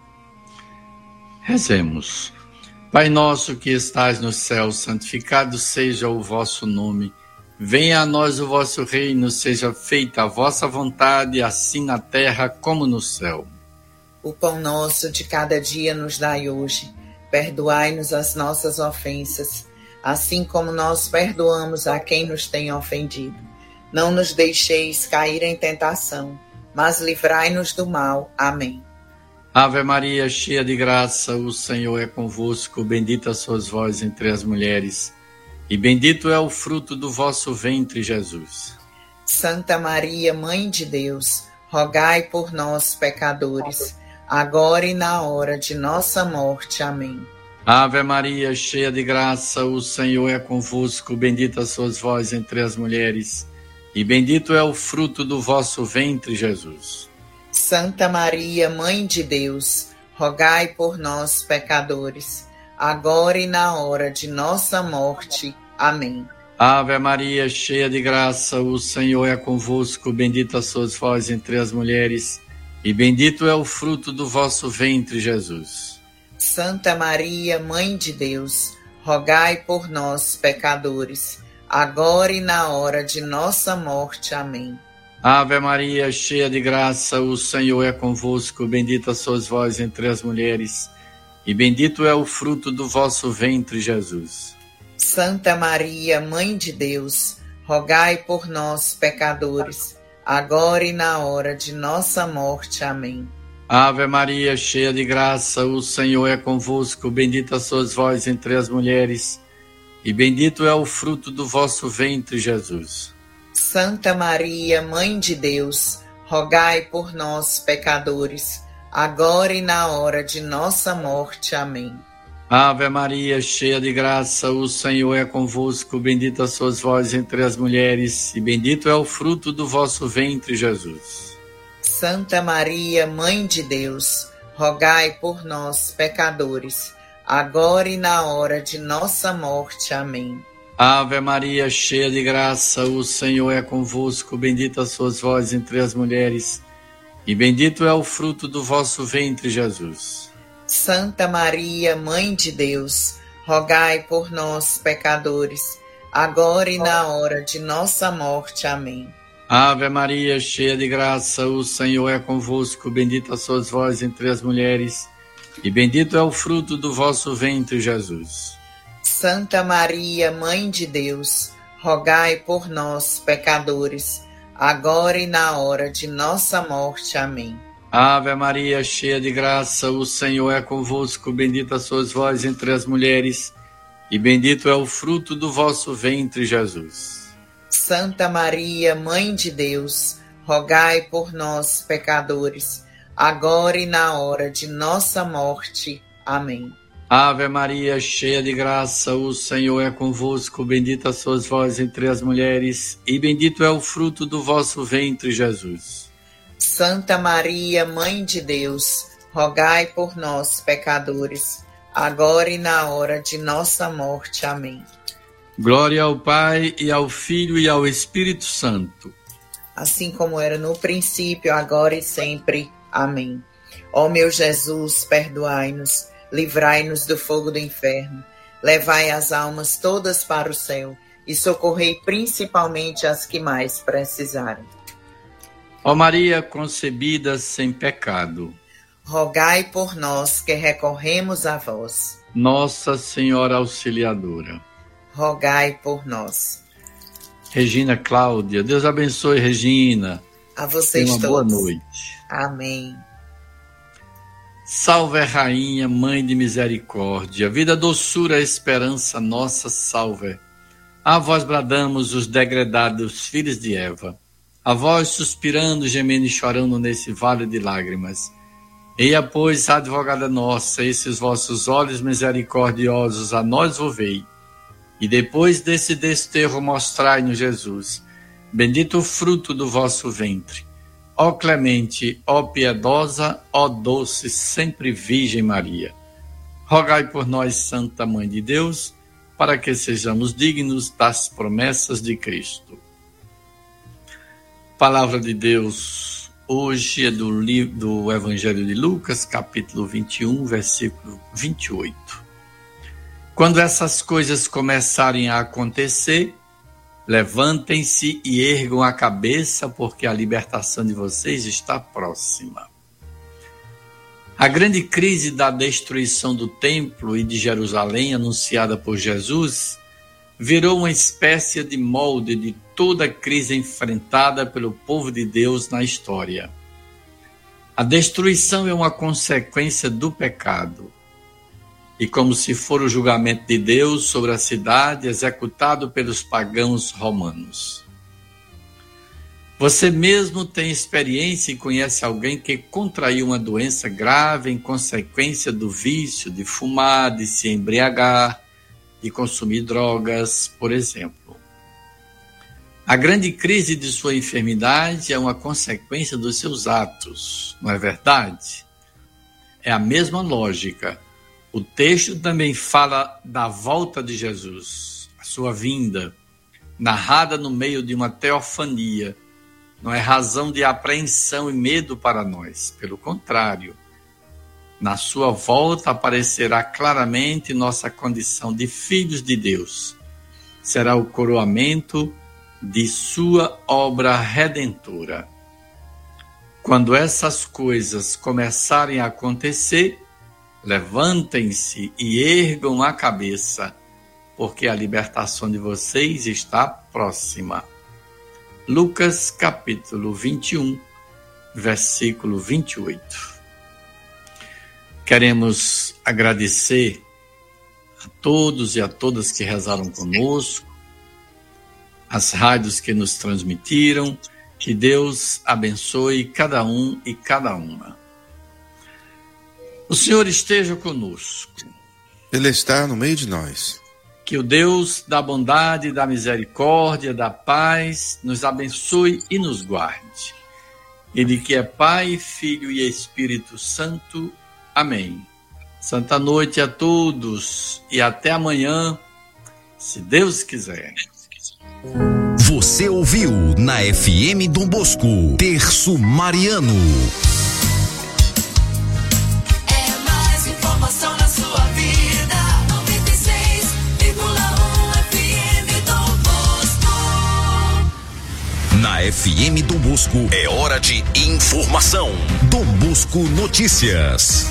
Rezemos. Pai nosso que estais no céu, santificado seja o vosso nome. Venha a nós o vosso reino, seja feita a vossa vontade, assim na terra como no céu. O pão nosso de cada dia nos dai hoje. Perdoai-nos as nossas ofensas, assim como nós perdoamos a quem nos tem ofendido. Não nos deixeis cair em tentação, mas livrai-nos do mal. Amém. Ave Maria, cheia de graça, o Senhor é convosco. Bendita sois vós entre as mulheres, e bendito é o fruto do vosso ventre, Jesus. Santa Maria, Mãe de Deus, rogai por nós, pecadores, agora e na hora de nossa morte. Amém. Ave Maria, cheia de graça, o Senhor é convosco. Bendita sois vós entre as mulheres, e bendito é o fruto do vosso ventre, Jesus. Santa Maria, Mãe de Deus, rogai por nós, pecadores, agora e na hora de nossa morte. Amém. Ave Maria, cheia de graça, o Senhor é convosco. Bendita sois vós entre as mulheres, e bendito é o fruto do vosso ventre, Jesus. Santa Maria, Mãe de Deus, rogai por nós, pecadores, agora e na hora de nossa morte. Amém. Ave Maria, cheia de graça, o Senhor é convosco. Bendita sois vós entre as mulheres, e bendito é o fruto do vosso ventre, Jesus. Santa Maria, Mãe de Deus, rogai por nós, pecadores, agora e na hora de nossa morte. Amém. Ave Maria, cheia de graça, o Senhor é convosco. Bendita sois vós entre as mulheres, e bendito é o fruto do vosso ventre, Jesus. Santa Maria, Mãe de Deus, rogai por nós, pecadores, agora e na hora de nossa morte. Amém. Ave Maria, cheia de graça, o Senhor é convosco. Bendita sois vós entre as mulheres, e bendito é o fruto do vosso ventre, Jesus. Santa Maria, Mãe de Deus, rogai por nós, pecadores, agora e na hora de nossa morte. Amém. Ave Maria, cheia de graça, o Senhor é convosco. Bendita sois vós entre as mulheres, e bendito é o fruto do vosso ventre, Jesus. Santa Maria, Mãe de Deus, rogai por nós, pecadores, agora e na hora de nossa morte. Amém. Ave Maria, cheia de graça, o Senhor é convosco. Bendita sois vós entre as mulheres, e bendito é o fruto do vosso ventre, Jesus. Santa Maria, Mãe de Deus, rogai por nós, pecadores, agora e na hora de nossa morte. Amém. Ave Maria, cheia de graça, o Senhor é convosco. Bendita sois vós entre as mulheres, e bendito é o fruto do vosso ventre, Jesus. Santa Maria, Mãe de Deus, rogai por nós, pecadores, agora e na hora de nossa morte. Amém. Ave Maria, cheia de graça, o Senhor é convosco. Bendita sois vós entre as mulheres, e bendito é o fruto do vosso ventre, Jesus. Santa Maria, Mãe de Deus, rogai por nós, pecadores, agora e na hora de nossa morte. Amém. Glória ao Pai, e ao Filho, e ao Espírito Santo. Assim como era no princípio, agora e sempre. Amém. Ó meu Jesus, perdoai-nos, livrai-nos do fogo do inferno, levai as almas todas para o céu, e socorrei principalmente as que mais precisarem. Ó Maria concebida sem pecado, rogai por nós que recorremos a vós. Nossa Senhora Auxiliadora, rogai por nós. Regina Cláudia, Deus abençoe, Regina. A vocês todos. Boa noite. Amém. Salve, Rainha, Mãe de Misericórdia, vida, doçura, esperança nossa, salve. A vós bradamos os degredados filhos de Eva, a vós suspirando, gemendo e chorando nesse vale de lágrimas. Eia, pois, advogada nossa, esses vossos olhos misericordiosos a nós volvei, e depois desse desterro mostrai-nos Jesus, bendito o fruto do vosso ventre. Ó clemente, ó piedosa, ó doce, sempre Virgem Maria. Rogai por nós, Santa Mãe de Deus, para que sejamos dignos das promessas de Cristo. Palavra de Deus, hoje é do Evangelho de Lucas, capítulo 21, versículo 28. Quando essas coisas começarem a acontecer, levantem-se e ergam a cabeça, porque a libertação de vocês está próxima. A grande crise da destruição do templo e de Jerusalém, anunciada por Jesus, virou uma espécie de molde de toda a crise enfrentada pelo povo de Deus na história. A destruição é uma consequência do pecado. E como se for o julgamento de Deus sobre a cidade executado pelos pagãos romanos. Você mesmo tem experiência e conhece alguém que contraiu uma doença grave em consequência do vício de fumar, de se embriagar, de consumir drogas, por exemplo. A grande crise de sua enfermidade é uma consequência dos seus atos, não é verdade? É a mesma lógica. O texto também fala da volta de Jesus, a sua vinda, narrada no meio de uma teofania. Não é razão de apreensão e medo para nós, pelo contrário. Na sua volta aparecerá claramente nossa condição de filhos de Deus. Será o coroamento de sua obra redentora. Quando essas coisas começarem a acontecer, levantem-se e ergam a cabeça, porque a libertação de vocês está próxima. Lucas capítulo 21, versículo 28. Queremos agradecer a todos e a todas que rezaram conosco, as rádios que nos transmitiram, que Deus abençoe cada um e cada uma. O Senhor esteja conosco. Ele está no meio de nós. Que o Deus da bondade, da misericórdia, da paz nos abençoe e nos guarde. Ele que é Pai, Filho e Espírito Santo. Amém. Santa noite a todos e até amanhã, se Deus quiser. Você ouviu na FM Dom Bosco, Terço Mariano. Na FM Dom Bosco é hora de informação. Dom Bosco Notícias.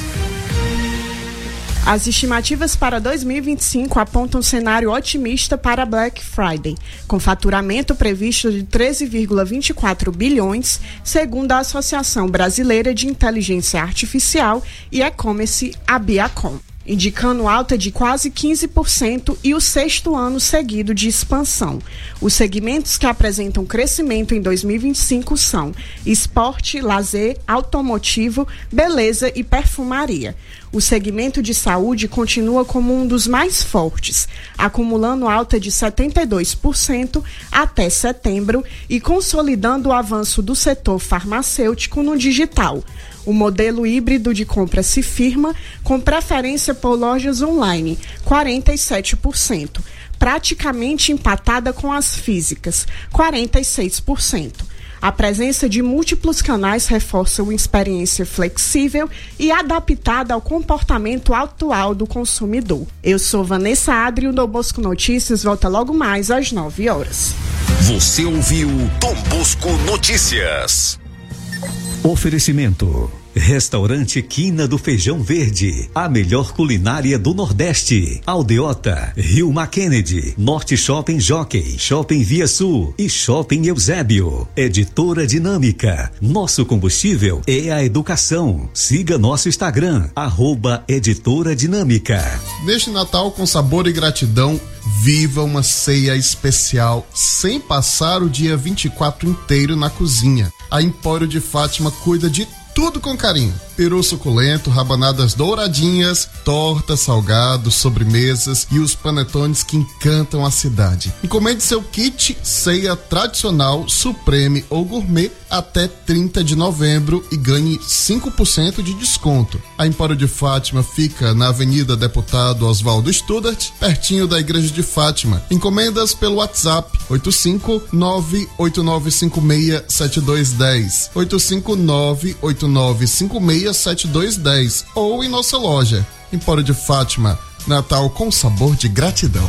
As estimativas para 2025 apontam um cenário otimista para Black Friday, com faturamento previsto de 13,24 bilhões, segundo a Associação Brasileira de Inteligência Artificial e E-Commerce, a Biacom, indicando alta de quase 15% e o 6º ano seguido de expansão. Os segmentos que apresentam crescimento em 2025 são esporte, lazer, automotivo, beleza e perfumaria. O segmento de saúde continua como um dos mais fortes, acumulando alta de 72% até setembro e consolidando o avanço do setor farmacêutico no digital. O modelo híbrido de compra se firma, com preferência por lojas online, 47%, praticamente empatada com as físicas, 46%. A presença de múltiplos canais reforça uma experiência flexível e adaptada ao comportamento atual do consumidor. Eu sou Vanessa Adri e o Dom Bosco Notícias volta logo mais às 9 horas. Você ouviu Dom Bosco Notícias. Oferecimento Restaurante Quina do Feijão Verde, a melhor culinária do Nordeste. Aldeota, Rio Kennedy, Norte Shopping Jockey, Shopping Via Sul e Shopping Eusébio. Editora Dinâmica, nosso combustível é a educação. Siga nosso Instagram, @Editora Dinâmica. Neste Natal, com sabor e gratidão, viva uma ceia especial sem passar o dia 24 inteiro na cozinha. A Empório de Fátima cuida de tudo com carinho. Peru suculento, rabanadas douradinhas, tortas, salgados, sobremesas e os panetones que encantam a cidade. Encomende seu kit ceia tradicional, supreme ou gourmet até 30 de novembro e ganhe 5% de desconto. A Empório de Fátima fica na Avenida Deputado Oswaldo Studart, pertinho da Igreja de Fátima. Encomendas pelo WhatsApp 859-8956-7210, 859-8956-7210 ou em nossa loja. Empório de Fátima, Natal com sabor de gratidão.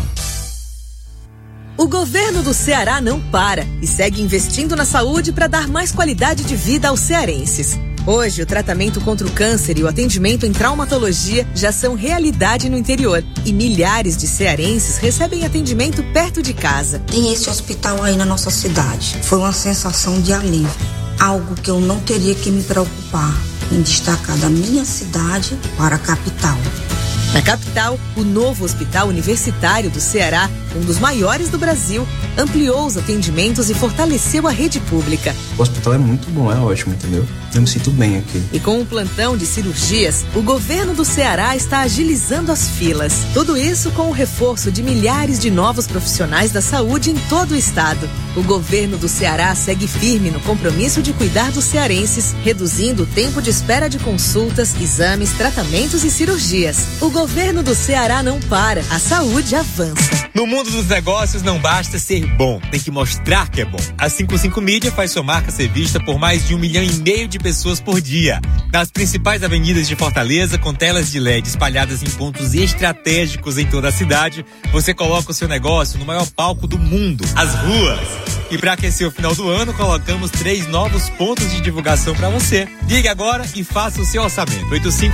O governo do Ceará não para e segue investindo na saúde para dar mais qualidade de vida aos cearenses. Hoje, o tratamento contra o câncer e o atendimento em traumatologia já são realidade no interior e milhares de cearenses recebem atendimento perto de casa. Tem esse hospital aí na nossa cidade. Foi uma sensação de alívio, algo que eu não teria que me preocupar em destacar da minha cidade para a capital. Na capital, o novo Hospital Universitário do Ceará, um dos maiores do Brasil, ampliou os atendimentos e fortaleceu a rede pública. O hospital é muito bom, é ótimo, entendeu? Eu me sinto bem aqui. E com um plantão de cirurgias, o governo do Ceará está agilizando as filas. Tudo isso com o reforço de milhares de novos profissionais da saúde em todo o estado. O governo do Ceará segue firme no compromisso de cuidar dos cearenses, reduzindo o tempo de espera de consultas, exames, tratamentos e cirurgias. O governo do Ceará não para, a saúde avança. No mundo dos negócios não basta ser bom, tem que mostrar que é bom. A 55 Mídia faz sua marca ser vista por mais de 1,5 milhão de pessoas por dia. Nas principais avenidas de Fortaleza, com telas de LED espalhadas em pontos estratégicos em toda a cidade, você coloca o seu negócio no maior palco do mundo, as ruas. E para aquecer o final do ano, colocamos 3 novos pontos de divulgação para você. Ligue agora e faça o seu orçamento.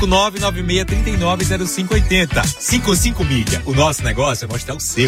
859-9639-0580. 55 Mídia. O nosso negócio é mostrar o seu.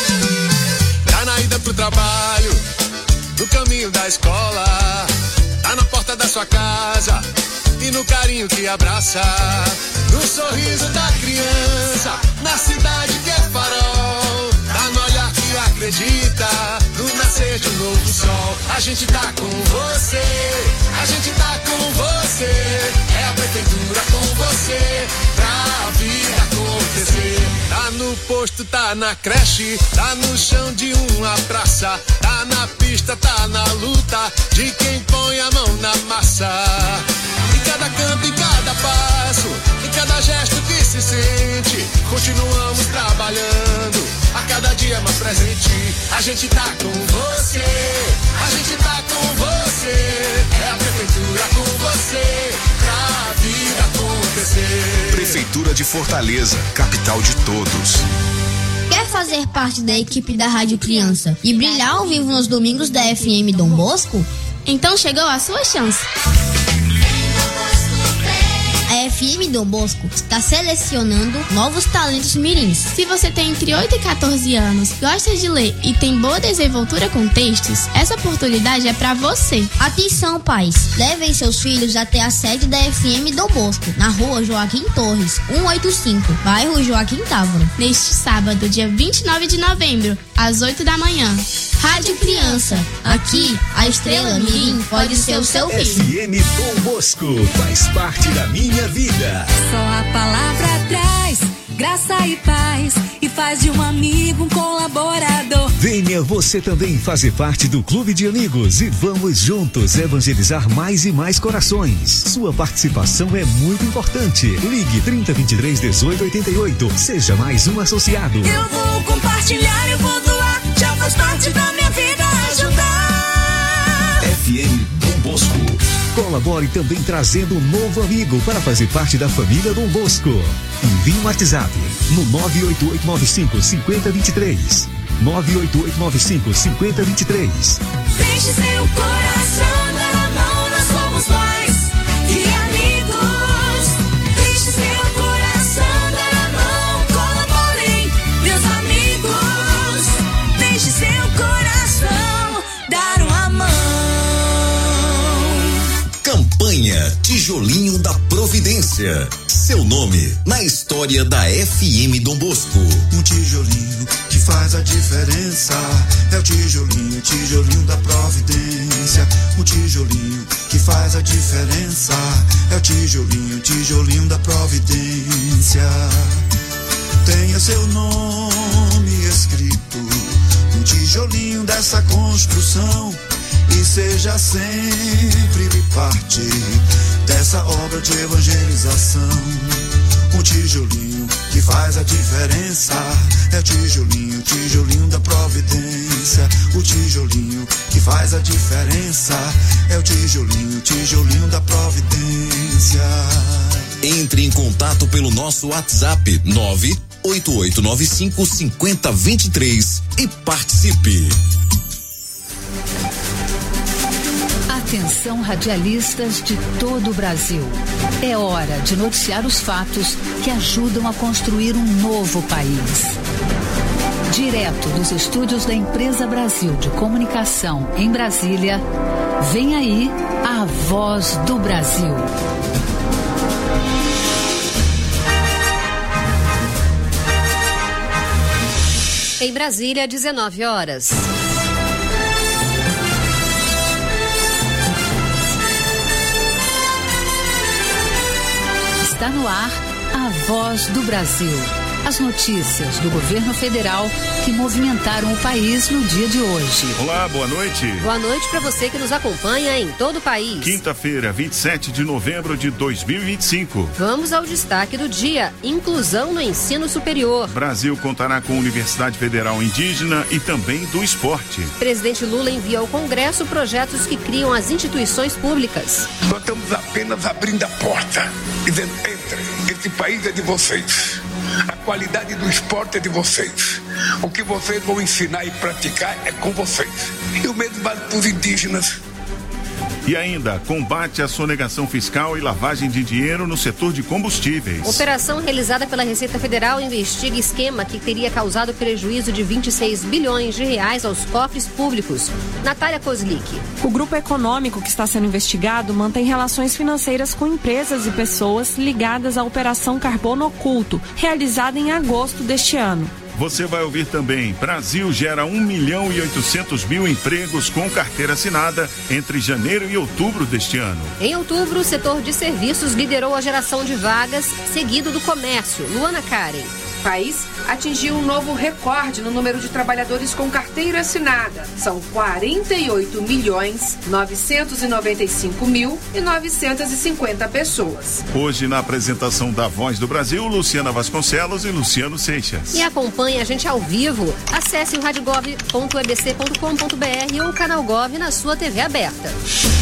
Tá na ida pro trabalho, no caminho da escola, tá na porta da sua casa e no carinho que abraça, no sorriso da criança, na cidade que é farol, tá no olhar que acredita, no nascer de um novo sol. A gente tá com você, a gente tá com você, é a prefeitura com você, pra vida acontecer. Tá no posto, tá na creche, tá no chão de uma praça, tá na pista, tá na luta de quem põe a mão na massa. Em cada canto, em cada passo, em cada gesto que se sente, continuamos trabalhando, a cada dia mais presente. A gente tá com você, a gente tá com você, é a prefeitura com você, pra vida acontecer. Prefeitura de Fortaleza, capital de todos. Quer fazer parte da equipe da Rádio Criança e brilhar ao vivo nos domingos da FM Dom Bosco? Então chegou a sua chance. A FM Dom Bosco está selecionando novos talentos mirins. Se você tem entre 8 e 14 anos, gosta de ler e tem boa desenvoltura com textos, essa oportunidade é para você. Atenção, pais! Levem seus filhos até a sede da FM Dom Bosco, na rua Joaquim Torres, 185, bairro Joaquim Távora, neste sábado, dia 29 de novembro, às 8 da manhã. Rádio Criança, aqui a estrela mirim pode ser o seu filho. FM Dom Bosco faz parte da minha vida. Só a palavra traz graça e paz e faz de um amigo um colaborador. Venha você também fazer parte do Clube de Amigos e vamos juntos evangelizar mais e mais corações. Sua participação é muito importante. Ligue 3023 1888. Seja mais um associado. Eu vou compartilhar, eu vou doar. Já faz parte da minha vida ajudar. FM Dom Bosco. Colabore também trazendo um novo amigo para fazer parte da família Dom Bosco. Envie um WhatsApp no 98895-5023. 98895-5023. Deixe seu coração na mão, nós somos mais. E amigos Venha, Tijolinho da Providência. Seu nome na história da FM Dom Bosco. Um tijolinho que faz a diferença. É o tijolinho, tijolinho da Providência. Um tijolinho que faz a diferença. É o tijolinho, tijolinho da Providência. Tenha seu nome escrito no tijolinho dessa construção e seja sempre parte dessa obra de evangelização. Um tijolinho que faz a diferença. É o tijolinho, tijolinho da Providência. O tijolinho que faz a diferença. É o tijolinho, tijolinho da Providência. Entre em contato pelo nosso WhatsApp 988955023 e participe. Atenção, radialistas de todo o Brasil. É hora de noticiar os fatos que ajudam a construir um novo país. Direto dos estúdios da Empresa Brasil de Comunicação em Brasília, vem aí a Voz do Brasil. Em Brasília, 19 horas. Está no ar a Voz do Brasil. As notícias do governo federal que movimentaram o país no dia de hoje. Olá, boa noite. Boa noite para você que nos acompanha em todo o país. Quinta-feira, 27 de novembro de 2025. Vamos ao destaque do dia: inclusão no ensino superior. Brasil contará com Universidade Federal Indígena e também do esporte. Presidente Lula envia ao Congresso projetos que criam as instituições públicas. Nós estamos apenas abrindo a porta, dizendo: entrem, esse país é de vocês. A qualidade do esporte é de vocês. O que vocês vão ensinar e praticar é com vocês. E o mesmo vale para os indígenas. E ainda, combate à sonegação fiscal e lavagem de dinheiro no setor de combustíveis. Operação realizada pela Receita Federal investiga esquema que teria causado prejuízo de 26 bilhões de reais aos cofres públicos. Natália Kozlik. O grupo econômico que está sendo investigado mantém relações financeiras com empresas e pessoas ligadas à Operação Carbono Oculto, realizada em agosto deste ano. Você vai ouvir também: Brasil gera 1.800.000 empregos com carteira assinada entre janeiro e outubro deste ano. Em outubro, o setor de serviços liderou a geração de vagas, seguido do comércio. Luana Karen. O país atingiu um novo recorde no número de trabalhadores com carteira assinada. São 48.995.950 pessoas. Hoje, na apresentação da Voz do Brasil, Luciana Vasconcelos e Luciano Seixas. E acompanhe a gente ao vivo. Acesse o radiogov.ebc.com.br ou o canal Gov na sua TV aberta.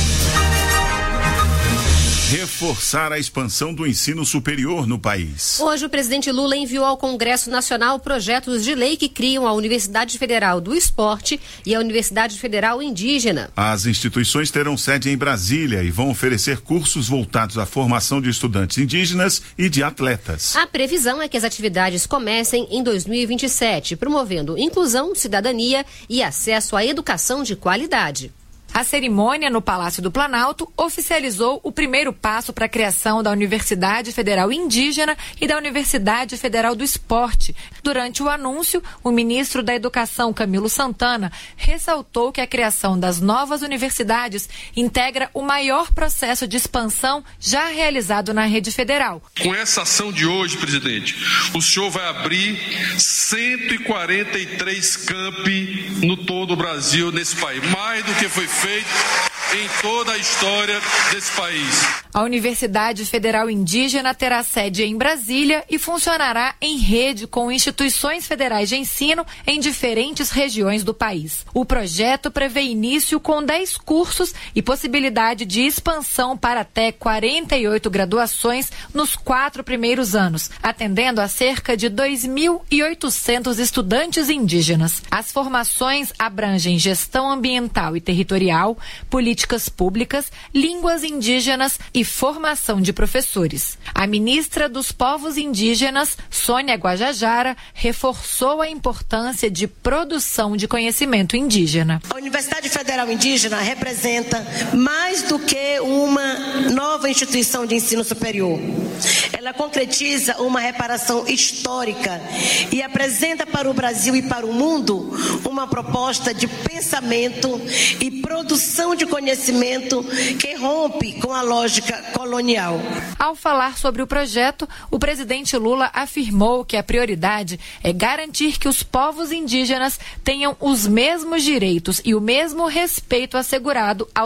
Reforçar a expansão do ensino superior no país. Hoje, o presidente Lula enviou ao Congresso Nacional projetos de lei que criam a Universidade Federal do Esporte e a Universidade Federal Indígena. As instituições terão sede em Brasília e vão oferecer cursos voltados à formação de estudantes indígenas e de atletas. A previsão é que as atividades comecem em 2027, promovendo inclusão, cidadania e acesso à educação de qualidade. A cerimônia no Palácio do Planalto oficializou o primeiro passo para a criação da Universidade Federal Indígena e da Universidade Federal do Esporte. Durante o anúncio, o ministro da Educação, Camilo Santana, ressaltou que a criação das novas universidades integra o maior processo de expansão já realizado na rede federal. Com essa ação de hoje, presidente, o senhor vai abrir 143 campi no todo o Brasil, nesse país. Mais do que foi feito em toda a história desse país. A Universidade Federal Indígena terá sede em Brasília e funcionará em rede com instituições federais de ensino em diferentes regiões do país. O projeto prevê início com 10 cursos e possibilidade de expansão para até 48 graduações nos 4 primeiros anos, atendendo a cerca de 2.800 estudantes indígenas. As formações abrangem gestão ambiental e territorial, política políticas públicas, línguas indígenas e formação de professores. A ministra dos Povos Indígenas, Sônia Guajajara, reforçou a importância de produção de conhecimento indígena. A Universidade Federal Indígena representa mais do que uma nova instituição de ensino superior. Ela concretiza uma reparação histórica e apresenta para o Brasil e para o mundo uma proposta de pensamento e produção de conhecimento que rompe com a lógica colonial. Ao falar sobre o projeto, o presidente Lula afirmou que a prioridade é garantir que os povos indígenas tenham os mesmos direitos e o mesmo respeito assegurado aos